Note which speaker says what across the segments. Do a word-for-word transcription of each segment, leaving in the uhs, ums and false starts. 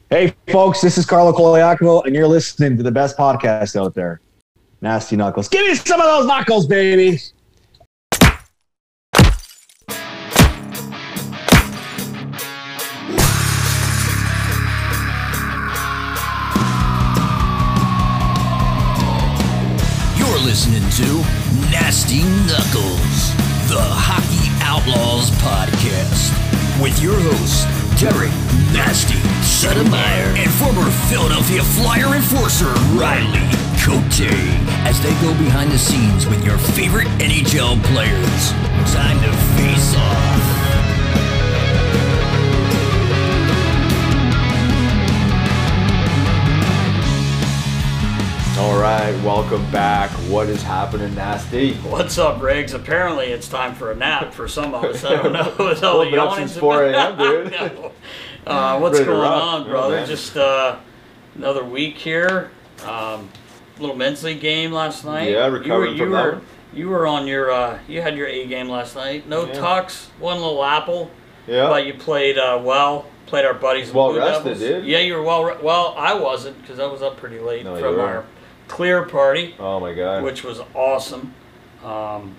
Speaker 1: Hey, folks, this is Carlo Coliacovo, and you're listening to the best podcast out there, Nasty Knuckles. Give me some of those knuckles, baby.
Speaker 2: You're listening to Nasty Knuckles, the Hockey Outlaws podcast, with your hosts, Derek Nasty Sotomayor and former Philadelphia Flyer enforcer Riley Cote, as they go behind the scenes with your favorite N H L players. Time to face off.
Speaker 1: All right, welcome back. What is happening, Nasty?
Speaker 3: What's up, Riggs? Apparently it's time for a nap for some of us. I don't know. With all the
Speaker 1: Well, but
Speaker 3: yawnings
Speaker 1: since four a.m., dude.
Speaker 3: No. uh, what's
Speaker 1: Ready to
Speaker 3: going
Speaker 1: rock.
Speaker 3: on,
Speaker 1: Oh,
Speaker 3: brother?
Speaker 1: man.
Speaker 3: Just uh, another week here. Um, little men's league game last night.
Speaker 1: Yeah,
Speaker 3: you were,
Speaker 1: recovering
Speaker 3: you
Speaker 1: from
Speaker 3: were,
Speaker 1: that one.
Speaker 3: You were on your, uh, you had your A game last night. No
Speaker 1: Yeah.
Speaker 3: tucks, one little apple.
Speaker 1: Yeah.
Speaker 3: But you played uh, well. Played our buddies. the
Speaker 1: Well
Speaker 3: Blue
Speaker 1: rested,
Speaker 3: Devils.
Speaker 1: dude.
Speaker 3: Yeah, you were well. Re- well, I wasn't because I was up pretty late
Speaker 1: No, you
Speaker 3: from
Speaker 1: were.
Speaker 3: our clear party,
Speaker 1: Oh, my God.
Speaker 3: which was awesome. Um,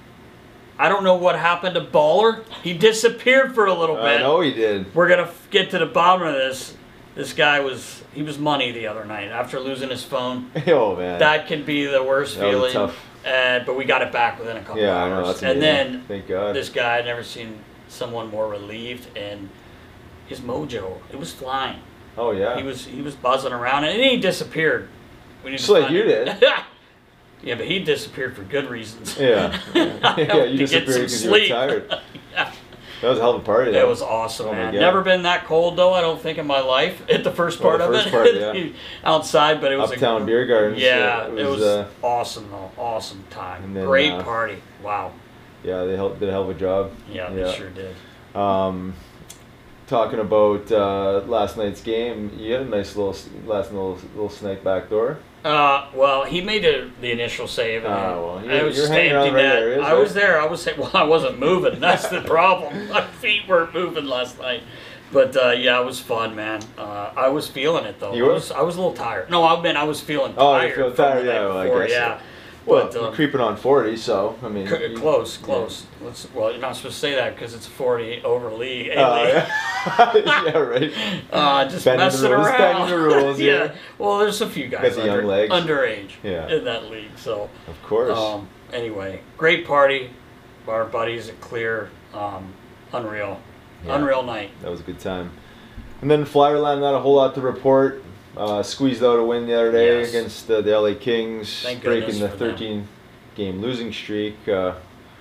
Speaker 3: I don't know what happened to Baller. He disappeared for a little bit.
Speaker 1: I know he did.
Speaker 3: We're gonna f- get to the bottom of this. This guy was he was money the other night after losing his phone.
Speaker 1: Oh, man.
Speaker 3: That can be the worst
Speaker 1: That was
Speaker 3: feeling.
Speaker 1: tough.
Speaker 3: And but we got it back within a couple
Speaker 1: Yeah, I
Speaker 3: hours.
Speaker 1: know. That's
Speaker 3: and
Speaker 1: amazing.
Speaker 3: then
Speaker 1: Thank God.
Speaker 3: this guy, I'd never seen someone more relieved, and his mojo, it was flying.
Speaker 1: Oh, yeah.
Speaker 3: He was he was buzzing around, and then he disappeared. We need
Speaker 1: Just
Speaker 3: to
Speaker 1: like
Speaker 3: find
Speaker 1: you
Speaker 3: him.
Speaker 1: did.
Speaker 3: Yeah, but he disappeared for good reasons.
Speaker 1: Yeah. Yeah,
Speaker 3: To
Speaker 1: you
Speaker 3: get
Speaker 1: disappeared
Speaker 3: some
Speaker 1: because you were
Speaker 3: sleep.
Speaker 1: tired.
Speaker 3: Yeah.
Speaker 1: That was a hell of a party, though.
Speaker 3: It was awesome,
Speaker 1: Oh, my
Speaker 3: man.
Speaker 1: God.
Speaker 3: Never been that cold though. I don't think in my life. At the first
Speaker 1: Well,
Speaker 3: part
Speaker 1: the
Speaker 3: of
Speaker 1: first
Speaker 3: it,
Speaker 1: part, yeah.
Speaker 3: outside, but it was
Speaker 1: Uptown
Speaker 3: a,
Speaker 1: Beer Gardens.
Speaker 3: Yeah,
Speaker 1: uh,
Speaker 3: it was,
Speaker 1: uh,
Speaker 3: awesome though. Awesome time.
Speaker 1: and then,
Speaker 3: Great
Speaker 1: uh,
Speaker 3: party. Wow.
Speaker 1: yeah, they helped, did a hell of a job.
Speaker 3: Yeah,
Speaker 1: yeah.
Speaker 3: they sure did.
Speaker 1: Um, talking about uh, last night's game, you had a nice little last little little snake back door.
Speaker 3: Uh, well, he made a, the initial save. And
Speaker 1: Oh, well,
Speaker 3: I
Speaker 1: you're-
Speaker 3: was
Speaker 1: you're
Speaker 3: just
Speaker 1: hanging
Speaker 3: empty
Speaker 1: around right
Speaker 3: net.
Speaker 1: there, is
Speaker 3: I
Speaker 1: it?
Speaker 3: was there. I was well, I wasn't moving. That's the problem. My feet weren't moving last night. But uh, yeah, it was fun, man. Uh, I was feeling it though.
Speaker 1: You
Speaker 3: I
Speaker 1: were?
Speaker 3: was I was a little tired. No, I mean I was feeling
Speaker 1: Oh,
Speaker 3: tired.
Speaker 1: you feel
Speaker 3: from
Speaker 1: tired?
Speaker 3: the night
Speaker 1: Yeah, well, I
Speaker 3: before,
Speaker 1: guess so.
Speaker 3: yeah.
Speaker 1: Well,
Speaker 3: But,
Speaker 1: you're
Speaker 3: um,
Speaker 1: creeping on forty, so I mean,
Speaker 3: C-
Speaker 1: you-
Speaker 3: close,
Speaker 1: yeah.
Speaker 3: close. Let's. Well, you're not supposed to say that because it's forty over league. A
Speaker 1: Oh,
Speaker 3: league.
Speaker 1: yeah. Yeah, right.
Speaker 3: Uh, just
Speaker 1: Bending the
Speaker 3: messing
Speaker 1: rules,
Speaker 3: around.
Speaker 1: bending the rules, yeah.
Speaker 3: Well, there's a few guys
Speaker 1: Got the young
Speaker 3: under,
Speaker 1: legs.
Speaker 3: underage
Speaker 1: Yeah.
Speaker 3: in that league. So,
Speaker 1: Of course.
Speaker 3: um, anyway, great party. Our buddies at Clear, um, unreal,
Speaker 1: Yeah.
Speaker 3: unreal night.
Speaker 1: That was a good time. And then Flyerland, not a whole lot to report. Uh, squeezed out a win the other day
Speaker 3: Yes.
Speaker 1: against uh, the L A Kings,
Speaker 3: Thank
Speaker 1: breaking
Speaker 3: goodness
Speaker 1: the
Speaker 3: for them.
Speaker 1: thirteen game losing streak. Uh,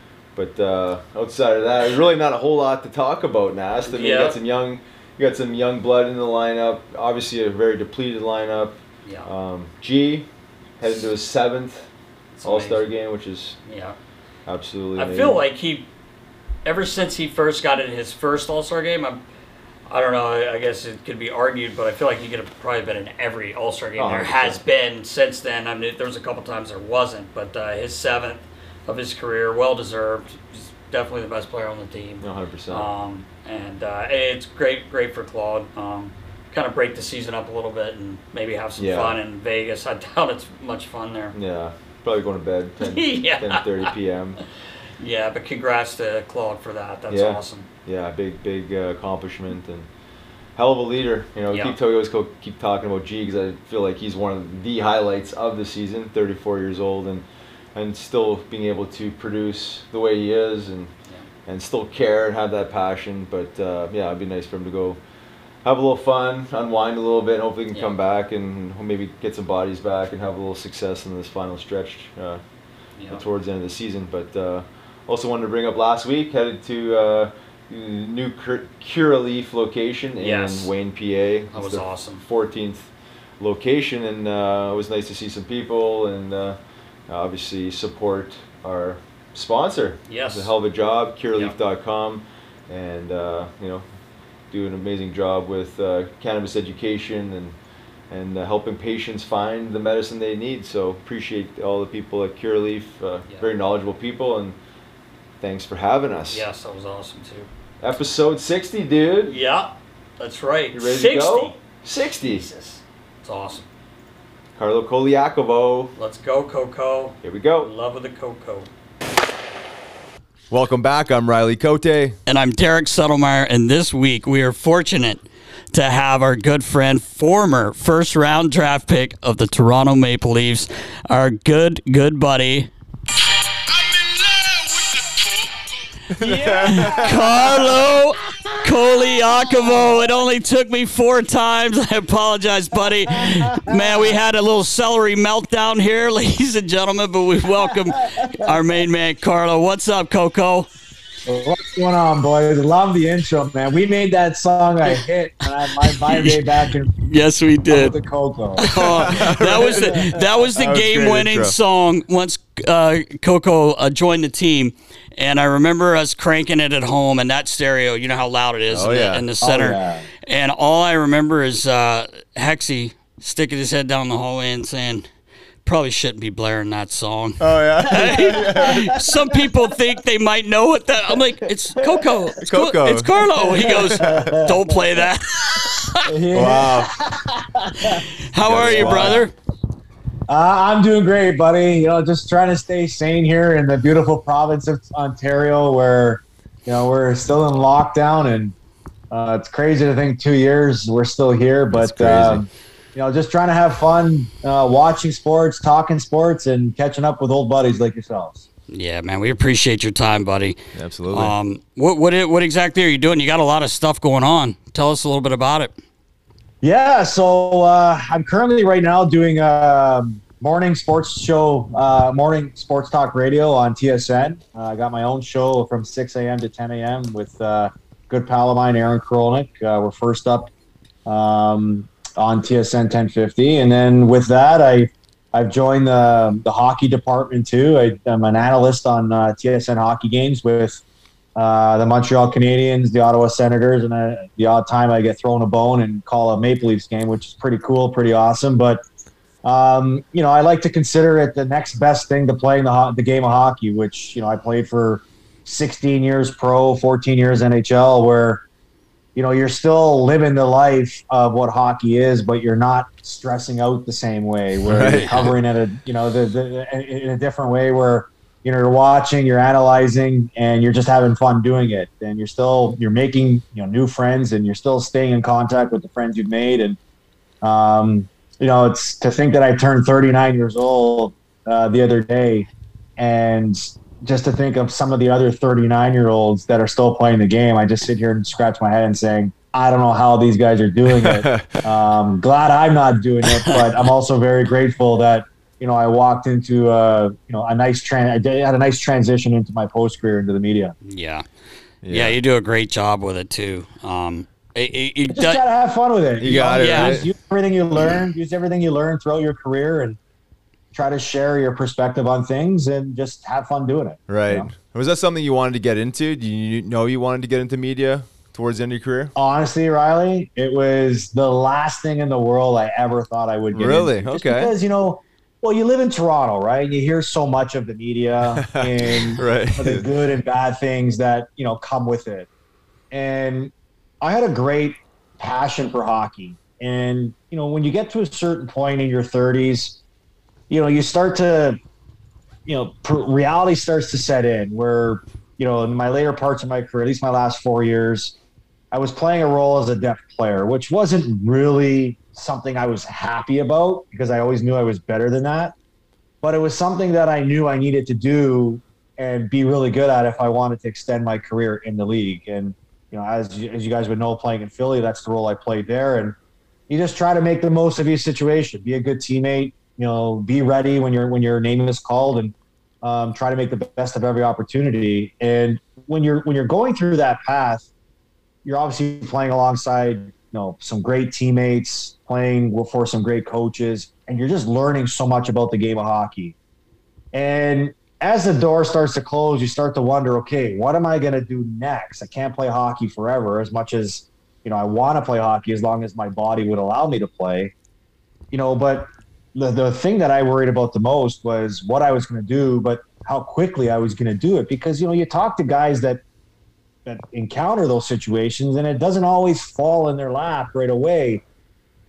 Speaker 1: but uh, outside of that, there's really not a whole lot to talk about, Nast. I mean, you
Speaker 3: Yeah.
Speaker 1: got some young, you got some young blood in the lineup. Obviously, a very depleted lineup.
Speaker 3: Yeah,
Speaker 1: Um, G heading to his seventh
Speaker 3: it's
Speaker 1: All Star
Speaker 3: amazing.
Speaker 1: game, which is
Speaker 3: Yeah,
Speaker 1: absolutely.
Speaker 3: I
Speaker 1: amazing.
Speaker 3: feel like he, ever since he first got in his first All Star game, I'm. I don't know. I I guess it could be argued, but I feel like he could have probably been in every All Star game
Speaker 1: Oh,
Speaker 3: there
Speaker 1: one hundred
Speaker 3: has been since then. I mean, there was a couple times there wasn't, but uh, his seventh of his career, well deserved. He's definitely the best player on the team.
Speaker 1: one hundred percent.
Speaker 3: Um, and uh, it's great, great for Claude. Um, kind of break the season up a little bit and maybe have some
Speaker 1: Yeah.
Speaker 3: fun in Vegas. I doubt it's much fun there.
Speaker 1: Yeah, probably going to bed ten,
Speaker 3: Yeah.
Speaker 1: ten thirty p.m.
Speaker 3: Yeah, but congrats to Claude for that. That's
Speaker 1: Yeah.
Speaker 3: awesome.
Speaker 1: Yeah, big big uh, accomplishment and hell of a leader. You know, we
Speaker 3: Yeah.
Speaker 1: keep talking, always co- keep talking about G because I feel like he's one of the highlights of the season. thirty-four years old and and still being able to produce the way he is and and still care and have that passion. But uh, yeah, it'd be nice for him to go have a little fun, unwind a little bit, and hopefully he can
Speaker 3: Yeah.
Speaker 1: come back and maybe get some bodies back and have a little success in this final stretch uh,
Speaker 3: Yeah.
Speaker 1: towards the end of the season. But uh, also wanted to bring up last week, headed to uh, new Cur- Curaleaf location in
Speaker 3: Yes.
Speaker 1: Wayne, P A.
Speaker 3: That
Speaker 1: It's
Speaker 3: was
Speaker 1: the
Speaker 3: awesome.
Speaker 1: fourteenth location, and uh, it was nice to see some people and uh, obviously support our sponsor.
Speaker 3: Yes.
Speaker 1: It's a hell of a job, curaleaf dot com, and uh, you know, do an amazing job with uh, cannabis education and and uh, helping patients find the medicine they need. So appreciate all the people at Curaleaf, uh,
Speaker 3: Yeah.
Speaker 1: very knowledgeable people, and thanks for having us.
Speaker 3: Yes, that was awesome too.
Speaker 1: Episode sixty, dude.
Speaker 3: Yeah, that's right.
Speaker 1: You ready to
Speaker 3: sixty.
Speaker 1: go? sixty.
Speaker 3: Jesus. It's awesome.
Speaker 1: Carlo Koliakovo.
Speaker 3: Let's go, Coco.
Speaker 1: Here we go.
Speaker 3: Love of the Coco.
Speaker 1: Welcome back. I'm Riley Cote.
Speaker 3: And I'm Derek Settlemeyer, and this week we are fortunate to have our good friend, former first-round draft pick of the Toronto Maple Leafs, our good, good buddy, yeah. Carlo Koliakovo. It only took me four times. I apologize, buddy. Man, we had a little celery meltdown here, ladies and gentlemen, but we welcome our main man, Carlo. What's up, Coco?
Speaker 4: What's going on, boys? Love the intro, man. We made that song a hit when I my, my day back in.
Speaker 3: Yes, we did.
Speaker 4: The Coco.
Speaker 3: Oh, that was the that was the
Speaker 1: That was
Speaker 3: game-winning song once uh, Coco uh, joined the team, and I remember us cranking it at home and that stereo. You know how loud it is
Speaker 1: Oh,
Speaker 3: in,
Speaker 1: yeah.
Speaker 3: the, in the center,
Speaker 4: Oh, yeah.
Speaker 3: and all I remember is uh, Hexy sticking his head down the hallway and saying, "Probably shouldn't be blaring that song."
Speaker 1: Oh, yeah.
Speaker 3: Some people think they might know what that. I'm like, it's Coco. It's Co-
Speaker 1: Coco.
Speaker 3: It's Carlo. He goes, "Don't play that."
Speaker 1: Wow.
Speaker 3: How are you,
Speaker 4: wild.
Speaker 3: brother?
Speaker 4: Uh, I'm doing great, buddy. You know, just trying to stay sane here in the beautiful province of Ontario, where you know we're still in lockdown, and uh, it's crazy to think two years we're still here.
Speaker 1: That's
Speaker 4: But
Speaker 1: crazy.
Speaker 4: um, you know, just trying to have fun, uh, watching sports, talking sports, and catching up with old buddies like yourselves.
Speaker 3: Yeah, man, we appreciate your time, buddy.
Speaker 1: Absolutely.
Speaker 3: Um, what what what exactly are you doing? You got a lot of stuff going on. Tell us a little bit about it.
Speaker 4: Yeah, so uh, I'm currently right now doing a morning sports show, uh, morning sports talk radio on T S N. Uh, I got my own show from six a.m. to ten a.m. with uh, good pal of mine, Aaron Krolnick. Uh, we're first up um, on T S N ten fifty, and then with that, I I've joined the the hockey department too. I, I'm an analyst on uh, T S N hockey games with uh, the Montreal Canadiens, the Ottawa Senators, and uh, the odd time I get thrown a bone and call a Maple Leafs game, which is pretty cool, pretty awesome. But um, you know, I like to consider it the next best thing to playing the ho- the game of hockey, which you know I played for sixteen years pro, fourteen years N H L, where you know you're still living the life of what hockey is, but you're not stressing out the same way. Where
Speaker 1: Right.
Speaker 4: you're covering it, a, you know, the, the, in a different way where. You know, you're watching, you're analyzing, and you're just having fun doing it. And you're still, you're making, you know, new friends, and you're still staying in contact with the friends you've made. And, um, you know, it's to think that I turned thirty-nine years old uh, the other day, and just to think of some of the other thirty-nine-year-olds that are still playing the game, I just sit here and scratch my head and saying, I don't know how these guys are doing it. um, glad I'm not doing it, but I'm also very grateful that, you know, I walked into a, you know, a nice tran. I did, had a nice transition into my post career into the media.
Speaker 3: Yeah.
Speaker 1: Yeah.
Speaker 3: yeah, you do a great job with it too. Um, it, it, it
Speaker 4: Just
Speaker 3: does-
Speaker 4: try to have fun with it.
Speaker 1: You got
Speaker 4: know?
Speaker 1: it,
Speaker 3: Yeah.
Speaker 4: Use, use everything you learn. Use everything you learn throughout your career, and try to share your perspective on things, and just have fun doing it.
Speaker 1: Right.
Speaker 4: you know?
Speaker 1: Was that something you wanted to get into? Do you know you wanted to get into media towards the end of your career?
Speaker 4: Honestly, Riley, it was the last thing in the world I ever thought I would get
Speaker 1: Really?
Speaker 4: into. Just
Speaker 1: Okay.
Speaker 4: Because, you know, well, you live in Toronto, right? And you hear so much of the media and
Speaker 1: Right.
Speaker 4: the good and bad things that, you know, come with it. And I had a great passion for hockey. And, you know, when you get to a certain point in your thirties, you know, you start to, you know, pr- reality starts to set in where, you know, in my later parts of my career, at least my last four years, I was playing a role as a depth player, which wasn't really something I was happy about because I always knew I was better than that. But it was something that I knew I needed to do and be really good at if I wanted to extend my career in the league. And, you know, as you, as you guys would know, playing in Philly, that's the role I played there. And you just try to make the most of your situation, be a good teammate, you know, be ready when your when your name is called, and um, try to make the best of every opportunity. And when you're when you're going through that path, you're obviously playing alongside, you know, some great teammates, playing for some great coaches, and you're just learning so much about the game of hockey. And as the door starts to close, you start to wonder, okay, what am I going to do next? I can't play hockey forever as much as, you know, I want to play hockey as long as my body would allow me to play, you know, but the, the thing that I worried about the most was what I was going to do, but how quickly I was going to do it. Because, you know, you talk to guys that, that encounter those situations and it doesn't always fall in their lap right away.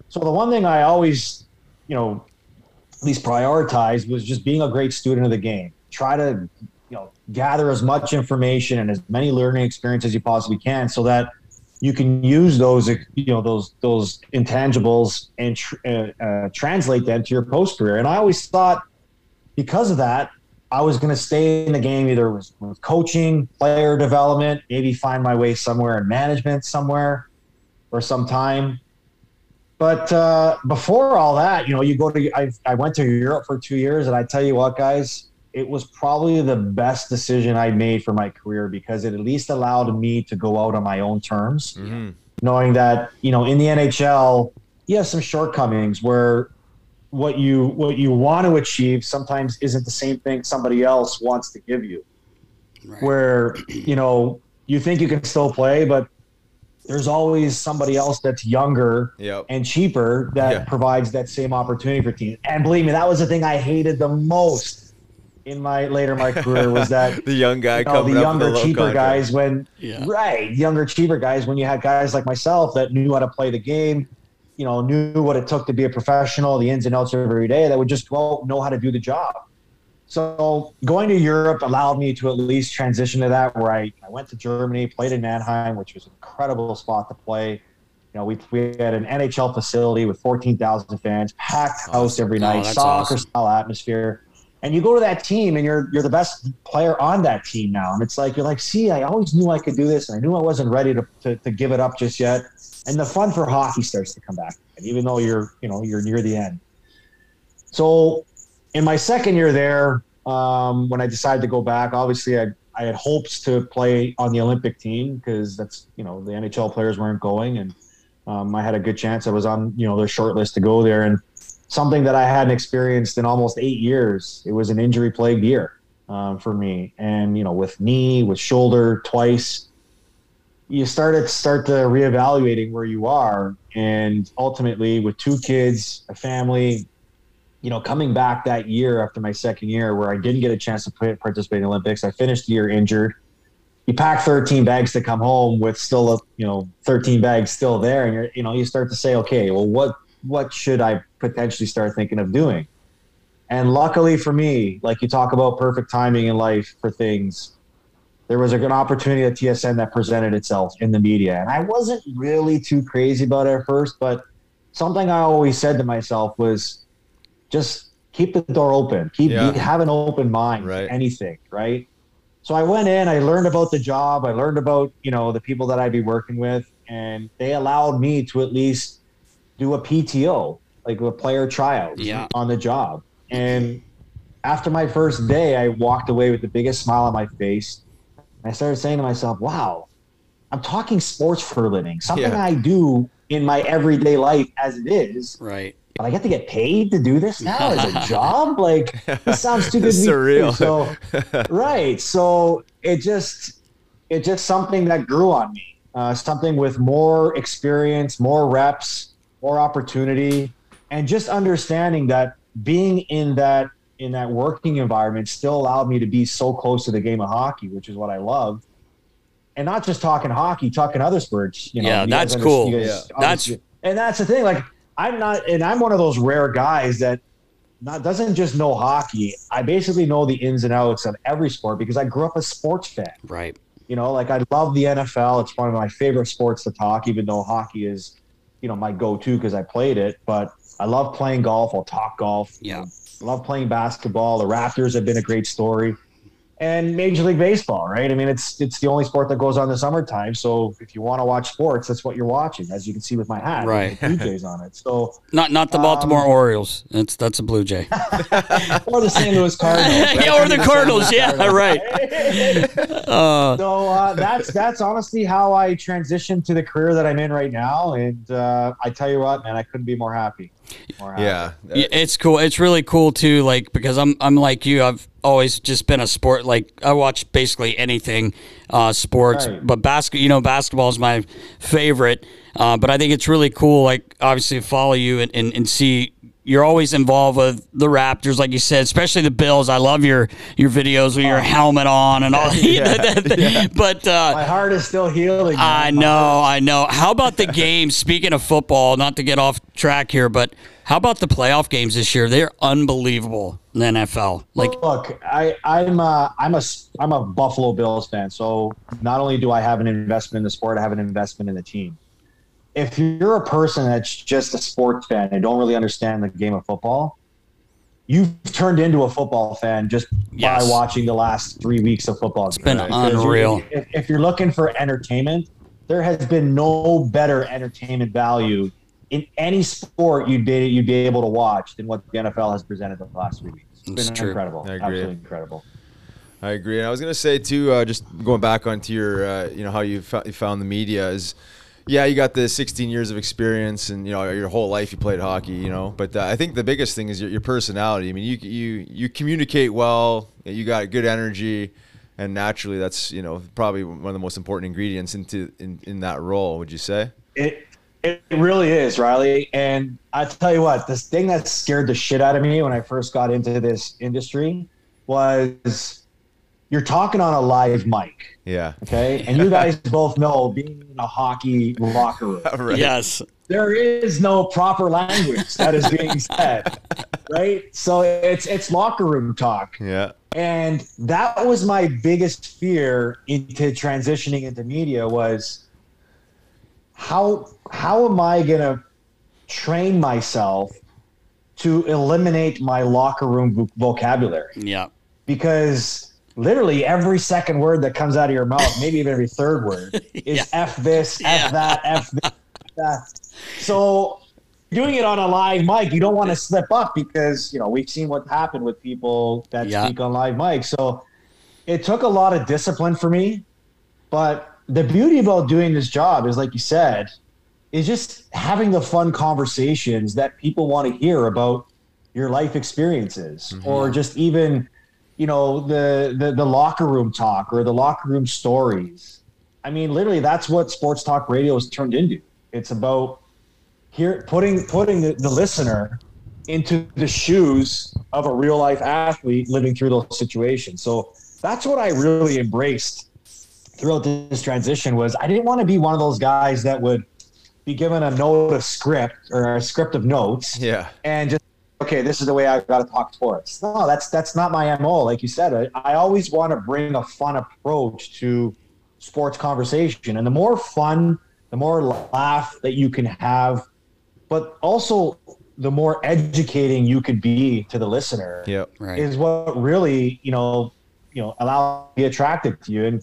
Speaker 4: So the one thing I always, you know, at least prioritized was just being a great student of the game. Try to, you know, gather as much information and as many learning experiences as you possibly can, so that you can use those, you know, those those intangibles and tr- uh, uh, translate them to your post career. And I always thought, because of that, I was going to stay in the game, either with, with coaching, player development, maybe find my way somewhere in management somewhere for some time. But uh, before all that, you know, you go to, I, I went to Europe for two years, and I tell you what, guys, it was probably the best decision I made for my career, because it at least allowed me to go out on my own terms, mm-hmm. knowing that, you know, in the N H L, you have some shortcomings where what you what you want to achieve sometimes isn't the same thing somebody else wants to give you. Right. Where, you know, you think you can still play, but there's always somebody else that's younger yep. and cheaper that yeah. provides that same opportunity for teams. And believe me, that was the thing I hated the most in my later my career, was that
Speaker 1: the young guy,
Speaker 4: you know,
Speaker 1: coming
Speaker 4: the
Speaker 1: up
Speaker 4: younger,
Speaker 1: with
Speaker 4: cheaper
Speaker 1: contract.
Speaker 4: guys when
Speaker 3: yeah.
Speaker 4: right, younger, cheaper guys when you had guys like myself that knew how to play the game, you know, knew what it took to be a professional, the ins and outs of every day, that would just go know how to do the job. So going to Europe allowed me to at least transition to that, where I, I went to Germany, played in Mannheim, which was an incredible spot to play. You know, we, we had an N H L facility with fourteen thousand fans, packed house every night,
Speaker 3: oh,
Speaker 4: soccer-style
Speaker 3: awesome.
Speaker 4: atmosphere. And you go to that team, and you're you're the best player on that team now. And it's like, you're like, see, I always knew I could do this, and I knew I wasn't ready to, to, to give it up just yet. And the fun for hockey starts to come back, even though you're, you know, you're near the end. So in my second year there, um, when I decided to go back, obviously I, I had hopes to play on the Olympic team, because that's, you know, the N H L players weren't going, and um, I had a good chance. I was on, you know, their short list to go there, and something that I hadn't experienced in almost eight years. It was an injury plagued year um, for me. And, you know, with knee, with shoulder twice, you started start to reevaluating where you are. And ultimately, with two kids, a family, you know, coming back that year after my second year where I didn't get a chance to play, participate in the Olympics, I finished the year injured. You pack thirteen bags to come home with still, a, you know, thirteen bags still there. And you're, you know, you start to say, okay, well, what, what should I potentially start thinking of doing? And luckily for me, like you talk about perfect timing in life for things, there was a good opportunity at T S N that presented itself in the media. And I wasn't really too crazy about it at first, but something I always said to myself was just keep the door open. Keep yeah. have an open mind
Speaker 1: right.
Speaker 4: for anything, right? So I went in, I learned about the job. I learned about, you know, the people that I'd be working with, and they allowed me to at least do a P T O, like a player tryout
Speaker 3: yeah.
Speaker 4: on the job. And after my first day, I walked away with the biggest smile on my face. I started saying to myself, wow, I'm talking sports for a living, something yeah. I do in my everyday life as it is.
Speaker 3: Right.
Speaker 4: But I get to get paid to do this now as a job? Like, this sounds too good to be
Speaker 1: surreal.
Speaker 4: true. So, right. So it just, it just something that grew on me. Uh, something with more experience, more reps, more opportunity, and just understanding that being in that in that working environment still allowed me to be so close to the game of hockey, which is what I loved. And not just talking hockey, talking other sports. You know,
Speaker 3: yeah,
Speaker 4: you
Speaker 3: that's cool.
Speaker 4: Yeah.
Speaker 3: That's
Speaker 4: and that's the thing. Like, I'm not, and I'm one of those rare guys that not doesn't just know hockey. I basically know the ins and outs of every sport because I grew up a sports fan.
Speaker 3: Right.
Speaker 4: You know, like I love the N F L. It's one of my favorite sports to talk, even though hockey is, you know, my go-to because I played it. But I love playing golf. I'll talk golf.
Speaker 3: Yeah.
Speaker 4: I love playing basketball. The Raptors have been a great story. And Major League Baseball, right? I mean, it's it's the only sport that goes on in the summertime. So if you want to watch sports, that's what you're watching, as you can see with my hat.
Speaker 3: Right.
Speaker 4: With the Blue Jays on it. So
Speaker 3: not not the Baltimore um, Orioles. That's that's a Blue Jay.
Speaker 4: Or the Saint Louis Cardinals. Right?
Speaker 3: Yeah, or the Cardinals. Yeah, Cardinals. Right.
Speaker 4: uh, so uh, that's that's honestly how I transitioned to the career that I'm in right now. And uh, I tell you what, man, I couldn't be more happy. More happy.
Speaker 1: Yeah.
Speaker 3: Yeah, it's cool. It's really cool too. Like because I'm I'm like you. I've always just been a sport. Like I watch basically anything, uh, sports.
Speaker 4: Right.
Speaker 3: But basket, you know, basketball is my favorite. Uh, but I think it's really cool. Like obviously follow you and, and, and see you're always involved with the Raptors, like you said, especially the Bills. I love your your videos with your helmet on and all.
Speaker 1: Yeah, yeah.
Speaker 3: But uh,
Speaker 4: my heart is still healing. Man.
Speaker 3: I know, I know. How about the games? Speaking of football, not to get off track here, but how about the playoff games this year? They're unbelievable in the N F L. Like,
Speaker 4: look, I, I'm a, I'm a, I'm a Buffalo Bills fan. So not only do I have an investment in the sport, I have an investment in the team. If you're a person that's just a sports fan and don't really understand the game of football, you've turned into a football fan just
Speaker 3: yes.
Speaker 4: by watching the last three weeks of football.
Speaker 3: It's been right? unreal.
Speaker 4: If, if you're looking for entertainment, there has been no better entertainment value in any sport you'd be you'd be able to watch than what the N F L has presented the last three weeks. It's been
Speaker 3: it's
Speaker 4: incredible.
Speaker 1: I agree.
Speaker 4: Absolutely incredible.
Speaker 1: I agree. And I was going to say, too, uh, just going back onto your, uh, you know, how you, fo- you found the media is, yeah, you got the sixteen years of experience and, you know, your whole life you played hockey, you know. But uh, I think the biggest thing is your, your personality. I mean, you, you you communicate well, you got good energy, and naturally that's, you know, probably one of the most important ingredients into in, in that role, would you say?
Speaker 4: It It really is, Riley. And I tell you what, this thing that scared the shit out of me when I first got into this industry was you're talking on a live mic.
Speaker 1: Yeah.
Speaker 4: Okay. And you guys both know being in a hockey locker room.
Speaker 1: Right.
Speaker 3: Yes.
Speaker 4: There is no proper language that is being said. Right. So it's it's locker room talk.
Speaker 1: Yeah.
Speaker 4: And that was my biggest fear into transitioning into media was how how am I going to train myself to eliminate my locker room vo- vocabulary?
Speaker 3: Yeah. Because
Speaker 4: literally every second word that comes out of your mouth, maybe even every third word, is
Speaker 3: yeah.
Speaker 4: F this, F
Speaker 3: yeah.
Speaker 4: that, F this, F that. So doing it on a live mic, you don't want to slip up because, you know, we've seen what happened with people that
Speaker 3: yeah.
Speaker 4: speak on live mic. So it took a lot of discipline for me. But the beauty about doing this job is, like you said, is just having the fun conversations that people want to hear about your life experiences mm-hmm. or just even – you know, the, the the locker room talk or the locker room stories. I mean, literally, that's what sports talk radio has turned into. It's about here putting putting the, the listener into the shoes of a real life athlete living through those situations. So that's what I really embraced throughout this transition was I didn't want to be one of those guys that would be given a note of script or a script of notes
Speaker 1: yeah.
Speaker 4: and just okay, this is the way I got to talk sports. No, that's that's not my M O. Like you said, I, I always want to bring a fun approach to sports conversation. And the more fun, the more laugh that you can have, but also the more educating you could be to the listener
Speaker 1: yep, right.
Speaker 4: is what really, you know, you know, allow me to be attracted to you. And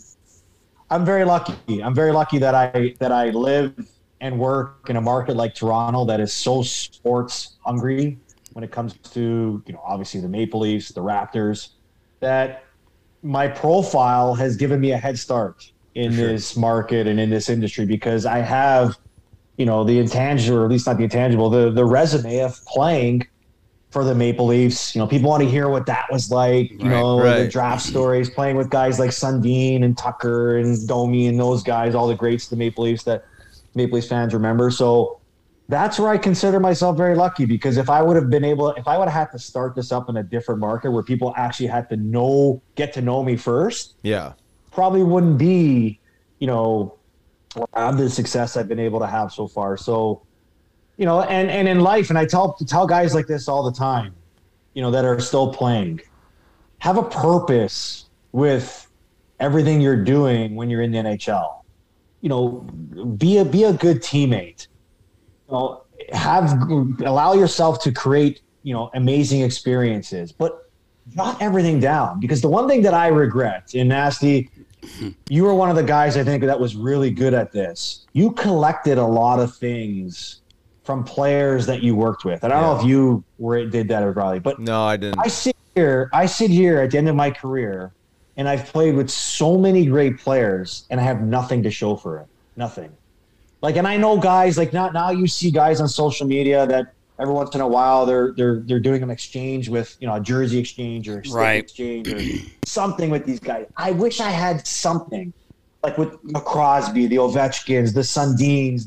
Speaker 4: I'm very lucky. I'm very lucky that I that I live and work in a market like Toronto that is so sports hungry. When it comes to, you know, obviously the Maple Leafs, the Raptors, that my profile has given me a head start in sure. this market and in this industry because I have, you know, the intangible, or at least not the intangible, the the resume of playing for the Maple Leafs. You know, people want to hear what that was like, you right, know, right. the draft stories, playing with guys like Sundin and Tucker and Domi and those guys, all the greats of the Maple Leafs that Maple Leafs fans remember. So that's where I consider myself very lucky because if I would have been able, if I would have had to start this up in a different market where people actually had to know, get to know me first,
Speaker 1: yeah,
Speaker 4: probably wouldn't be, you know, have the success I've been able to have so far. So, you know, and, and in life, and I tell tell guys like this all the time, you know, that are still playing, have a purpose with everything you're doing when you're in the N H L. You know, be a be a good teammate. You know, have allow yourself to create, you know, amazing experiences, but jot everything down because the one thing that I regret in Nasty, you were one of the guys I think that was really good at this. You collected a lot of things from players that you worked with. And I don't yeah. know if you were did that or probably, but
Speaker 1: no, I didn't.
Speaker 4: I sit here, I sit here at the end of my career and I've played with so many great players and I have nothing to show for it. Nothing. Like, and I know guys like now, now you see guys on social media that every once in a while they're they're they're doing an exchange with, you know, a jersey exchange or a stick
Speaker 3: right.
Speaker 4: exchange or something with these guys. I wish I had something like with the Crosby, the Ovechkins, the Sundins, the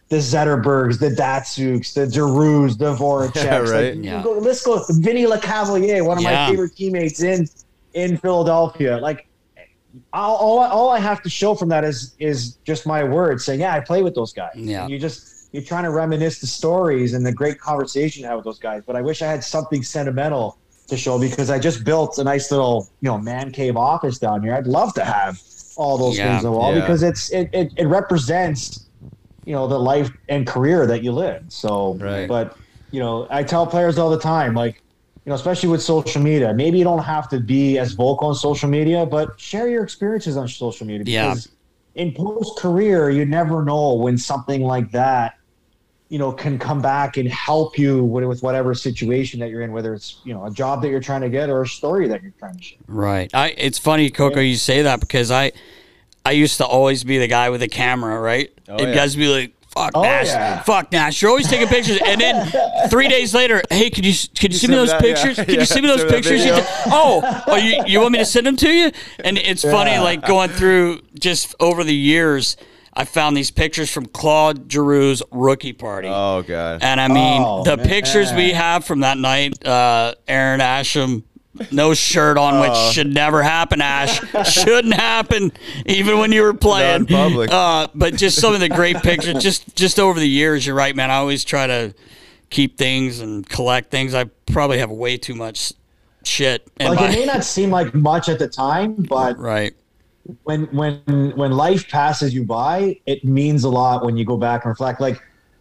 Speaker 4: the Zetterbergs, the Datsuks, the Giroux, the Voraceks.
Speaker 5: Yeah, right.
Speaker 4: Like,
Speaker 3: Yeah.
Speaker 4: go, let's go. Vinny LeCavalier, one of
Speaker 3: Yeah.
Speaker 4: my favorite teammates in in Philadelphia. Like, all, all, I- all I have to show from that is is just my word saying, yeah, I play with those guys.
Speaker 3: Yeah.
Speaker 4: And you just you're trying to reminisce the stories and the great conversation you had with those guys. But I wish I had something sentimental to show because I just built a nice little, you know, man cave office down here. I'd love to have all those
Speaker 3: Yeah.
Speaker 4: things on the wall
Speaker 5: Yeah.
Speaker 4: because it's it, it, it represents, you know, the life and career that you live. So,
Speaker 5: Right.
Speaker 4: but, you know, I tell players all the time, like, you know, especially with social media, maybe you don't have to be as vocal on social media, but share your experiences on social media.
Speaker 3: Yeah.
Speaker 4: Because in post-career, you never know when something like that, you know, can come back and help you with, with whatever situation that you're in, whether it's, you know, a job that you're trying to get or a story that you're trying to share.
Speaker 3: Right. I. It's funny, Coco, you say that because I, I used to always be the guy with the camera, right?
Speaker 5: Oh,
Speaker 3: and
Speaker 5: yeah.
Speaker 3: guys would be like, "Fuck
Speaker 4: Oh,
Speaker 3: Nash,
Speaker 4: yeah.
Speaker 3: fuck Nash." You're always taking pictures, and then three days later, hey, could you could you, send me
Speaker 5: send
Speaker 3: those
Speaker 5: me that? Yeah.
Speaker 3: pictures? Could
Speaker 5: Yeah,
Speaker 3: you send me those
Speaker 5: send me that
Speaker 3: pictures? You
Speaker 5: video.
Speaker 3: did- oh, oh, you, you want me to send them to you? And it's funny,
Speaker 4: Yeah.
Speaker 3: like going through just over the years, I found these pictures from Claude Giroux's rookie party.
Speaker 5: Oh God.
Speaker 3: And I mean,
Speaker 4: Oh,
Speaker 3: the
Speaker 4: man.
Speaker 3: pictures we have from that night, uh, Aaron Asham, no shirt on, which should never happen, Ash. Shouldn't happen, even when you were playing.
Speaker 5: Not in public.
Speaker 3: Uh, but just some of the great pictures, just just over the years, you're right, man. I always try to keep things and collect things. I probably have way too much shit in
Speaker 4: Like,
Speaker 3: my...
Speaker 4: it may not seem like much at the time, but
Speaker 3: Right.
Speaker 4: when when when life passes you by, it means a lot when you go back and reflect. Like,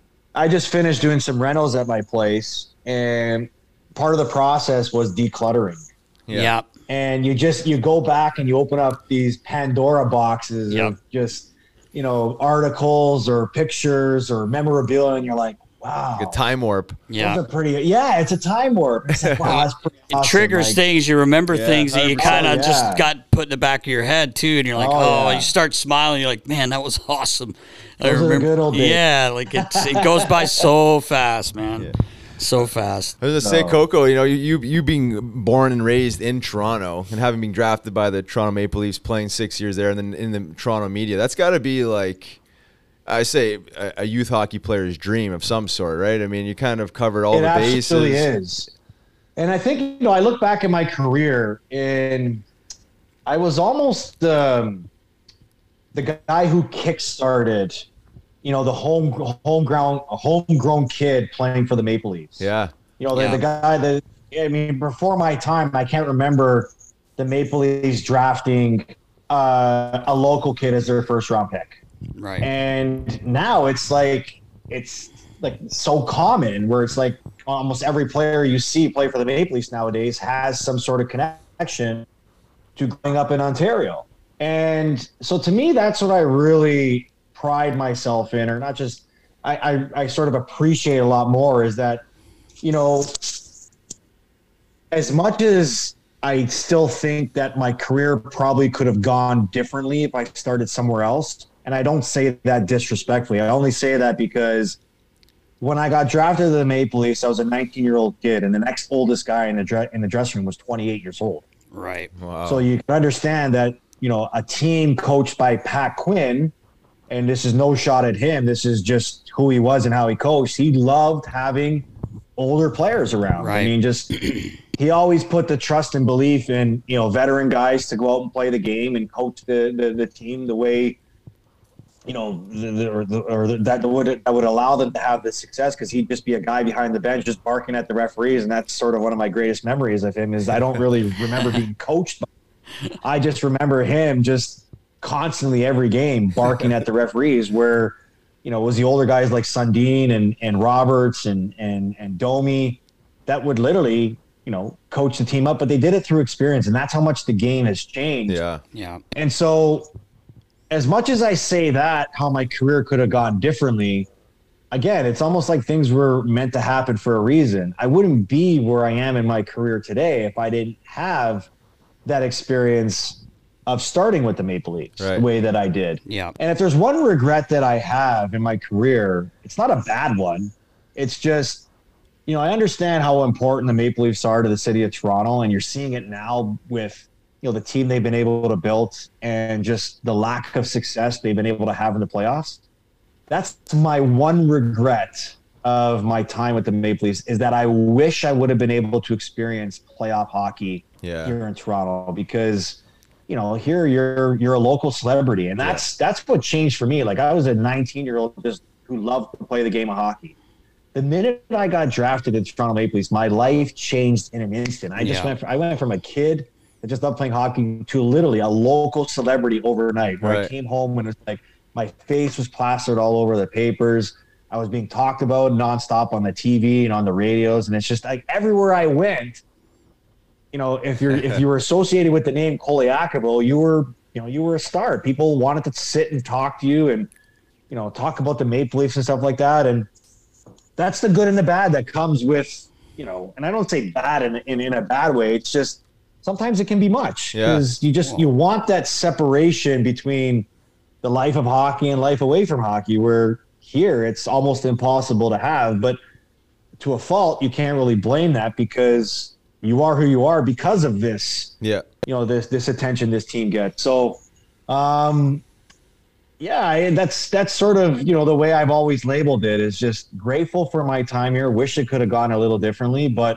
Speaker 4: I just finished doing some rentals at my place, and part of the process was decluttering.
Speaker 5: Yeah.
Speaker 3: Yeah.
Speaker 4: And you just you go back and you open up these Pandora boxes
Speaker 3: Yep.
Speaker 4: of just, you know, articles or pictures or memorabilia, and you're like, wow,
Speaker 5: A time warp.
Speaker 3: Yeah.
Speaker 4: those are pretty. Yeah, it's a time warp. It's like, wow, that's pretty
Speaker 3: It
Speaker 4: awesome.
Speaker 3: triggers
Speaker 4: Like,
Speaker 3: things. You remember things that you
Speaker 5: one hundred
Speaker 3: kind of
Speaker 4: percent.
Speaker 3: just
Speaker 4: Yeah.
Speaker 3: got put in the back of your head too, and you're like,
Speaker 4: Oh,
Speaker 3: oh,
Speaker 4: yeah.
Speaker 3: you start smiling. You're like, man, that was awesome. I
Speaker 4: Those are the good old days.
Speaker 3: Yeah, like it's, it goes by so fast, man, so fast.
Speaker 5: I was gonna say,
Speaker 4: No.
Speaker 5: Coco, you know, you you being born and raised in Toronto and having been drafted by the Toronto Maple Leafs, playing six years there, and then in the Toronto media, that's got to be like, I say, a, a youth hockey player's dream of some sort, right? I mean, you kind of covered all
Speaker 4: it
Speaker 5: the bases.
Speaker 4: absolutely is. And I think, you know, I look back at my career and I was almost um, the guy who kickstarted, you know, the home homegrown homegrown kid playing for the Maple Leafs.
Speaker 5: Yeah,
Speaker 4: You know, the,
Speaker 3: Yeah.
Speaker 4: the guy that, I mean, before my time, I can't remember the Maple Leafs drafting uh, a local kid as their first round pick.
Speaker 3: Right.
Speaker 4: And now it's like it's like so common where it's like almost every player you see play for the Maple Leafs nowadays has some sort of connection to growing up in Ontario. And so to me, that's what I really pride myself in, or not just I, I, I sort of appreciate a lot more is that, you know, as much as I still think that my career probably could have gone differently if I started somewhere else. And I don't say that disrespectfully. I only say that because when I got drafted to the Maple Leafs, I was a nineteen-year-old kid, and the next oldest guy in the dre- in the dressing room was twenty-eight years old.
Speaker 3: Right.
Speaker 5: wow.
Speaker 4: So you can understand that, you know, a team coached by Pat Quinn, and this is no shot at him. This is just who he was and how he coached. He loved having older players around.
Speaker 3: Right.
Speaker 4: I mean, just he always put the trust and belief in, you know, veteran guys to go out and play the game and coach the the, the team the way, you know, the, the, or, the, or the, that would that would allow them to have the success, because he'd just be a guy behind the bench just barking at the referees, and that's sort of one of my greatest memories of him. Is I don't really remember being coached by him. I just remember him just constantly every game barking at the referees, where, you know, it was the older guys like Sundin and and Roberts and and and Domi that would literally, you know, coach the team up, but they did it through experience, and that's how much the game has changed.
Speaker 5: yeah,
Speaker 3: Yeah.
Speaker 4: And so, as much as I say that, how my career could have gone differently, again, it's almost like things were meant to happen for a reason. I wouldn't be where I am in my career today if I didn't have that experience of starting with the Maple Leafs
Speaker 5: Right.
Speaker 4: the way that I did.
Speaker 3: Yeah.
Speaker 4: And if there's one regret that I have in my career, it's not a bad one. It's just, you know, I understand how important the Maple Leafs are to the city of Toronto, and you're seeing it now with, you know, the team they've been able to build and just the lack of success they've been able to have in the playoffs. that's my one regret of my time with the Maple Leafs, is that I wish I would have been able to experience playoff hockey
Speaker 5: Yeah.
Speaker 4: here in Toronto, because, you know, here you're you're a local celebrity, and that's yeah. that's what changed for me. Like, I was a nineteen year old just who loved to play the game of hockey. The minute I got drafted in Toronto Maple Leafs, my life changed in an instant. I just yeah. went from, I went from a kid that just loved playing hockey to literally a local celebrity overnight, where right. I came home and it's like my face was plastered all over the papers. I was being talked about nonstop on the T V and on the radios, and it's just like everywhere I went, you know, if you're if you were associated with the name Koliakovo, you were you know you were a star. People wanted to sit and talk to you, and you know talk about the Maple Leafs and stuff like that. And that's the good and the bad that comes with, you know. And I don't say bad in in, in a bad way. It's just sometimes it can be much, because yeah. you just you want that separation between the life of hockey and life away from hockey, where here it's almost impossible to have. But to a fault, you can't really blame that, because you are who you are because of this. Yeah, you know, this this attention this team gets. So, um, yeah, I, that's that's sort of, you know, the way I've always labeled it, is just grateful for my time here. Wish it could have gone a little differently, but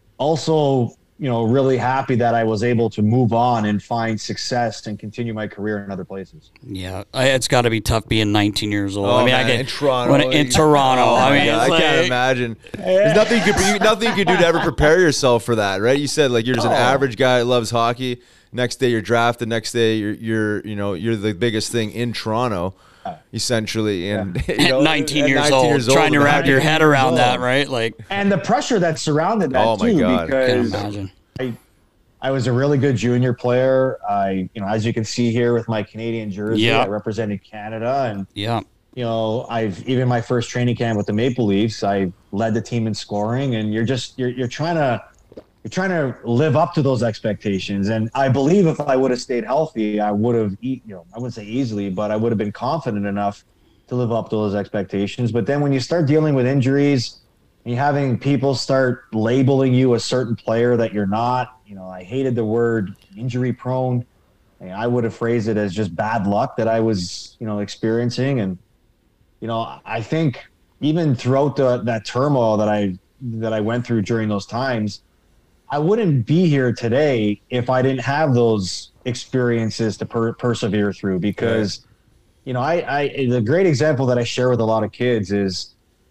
Speaker 4: also, you know, really happy that I was able to move on and find success and continue my career in other places.
Speaker 3: Yeah, I, it's got to be tough being nineteen years old.
Speaker 5: Oh,
Speaker 3: I mean,
Speaker 5: man,
Speaker 3: I get
Speaker 5: in Toronto.
Speaker 3: When, in Toronto,
Speaker 5: oh,
Speaker 3: I mean,
Speaker 5: God, I
Speaker 3: like,
Speaker 5: can't imagine. There's nothing you could nothing you could do to ever prepare yourself for that, right? You said like you're just oh. an average guy that loves hockey. Next day you're drafted. Next day you're you're you know you're the biggest thing in Toronto, essentially. And
Speaker 3: yeah.
Speaker 5: you know,
Speaker 3: at nineteen, years, nineteen old, years old, trying to wrap your head around old. that, right? Like,
Speaker 4: and the pressure that surrounded that
Speaker 5: oh my
Speaker 4: too,
Speaker 5: God.
Speaker 4: because
Speaker 3: Can't imagine.
Speaker 4: I, I was a really good junior player. I, you know, as you can see here with my Canadian jersey, yeah. I represented Canada, and
Speaker 3: yeah,
Speaker 4: you know, I've even my first training camp with the Maple Leafs, I led the team in scoring, and you're just you're you're trying to you're trying to live up to those expectations. And I believe if I would have stayed healthy, I would have, you know, I wouldn't say easily, but I would have been confident enough to live up to those expectations. But then when you start dealing with injuries, and you having people start labeling you a certain player that you're not, you know, I hated the word injury prone. I, mean, I would have phrased it as just bad luck that I was, you know, experiencing. And, you know, I think even throughout the, that turmoil that I, that I went through during those times, I wouldn't be here today if I didn't have those experiences to per- persevere through. Because, right. you know, I, I, the great example that I share with a lot of kids is,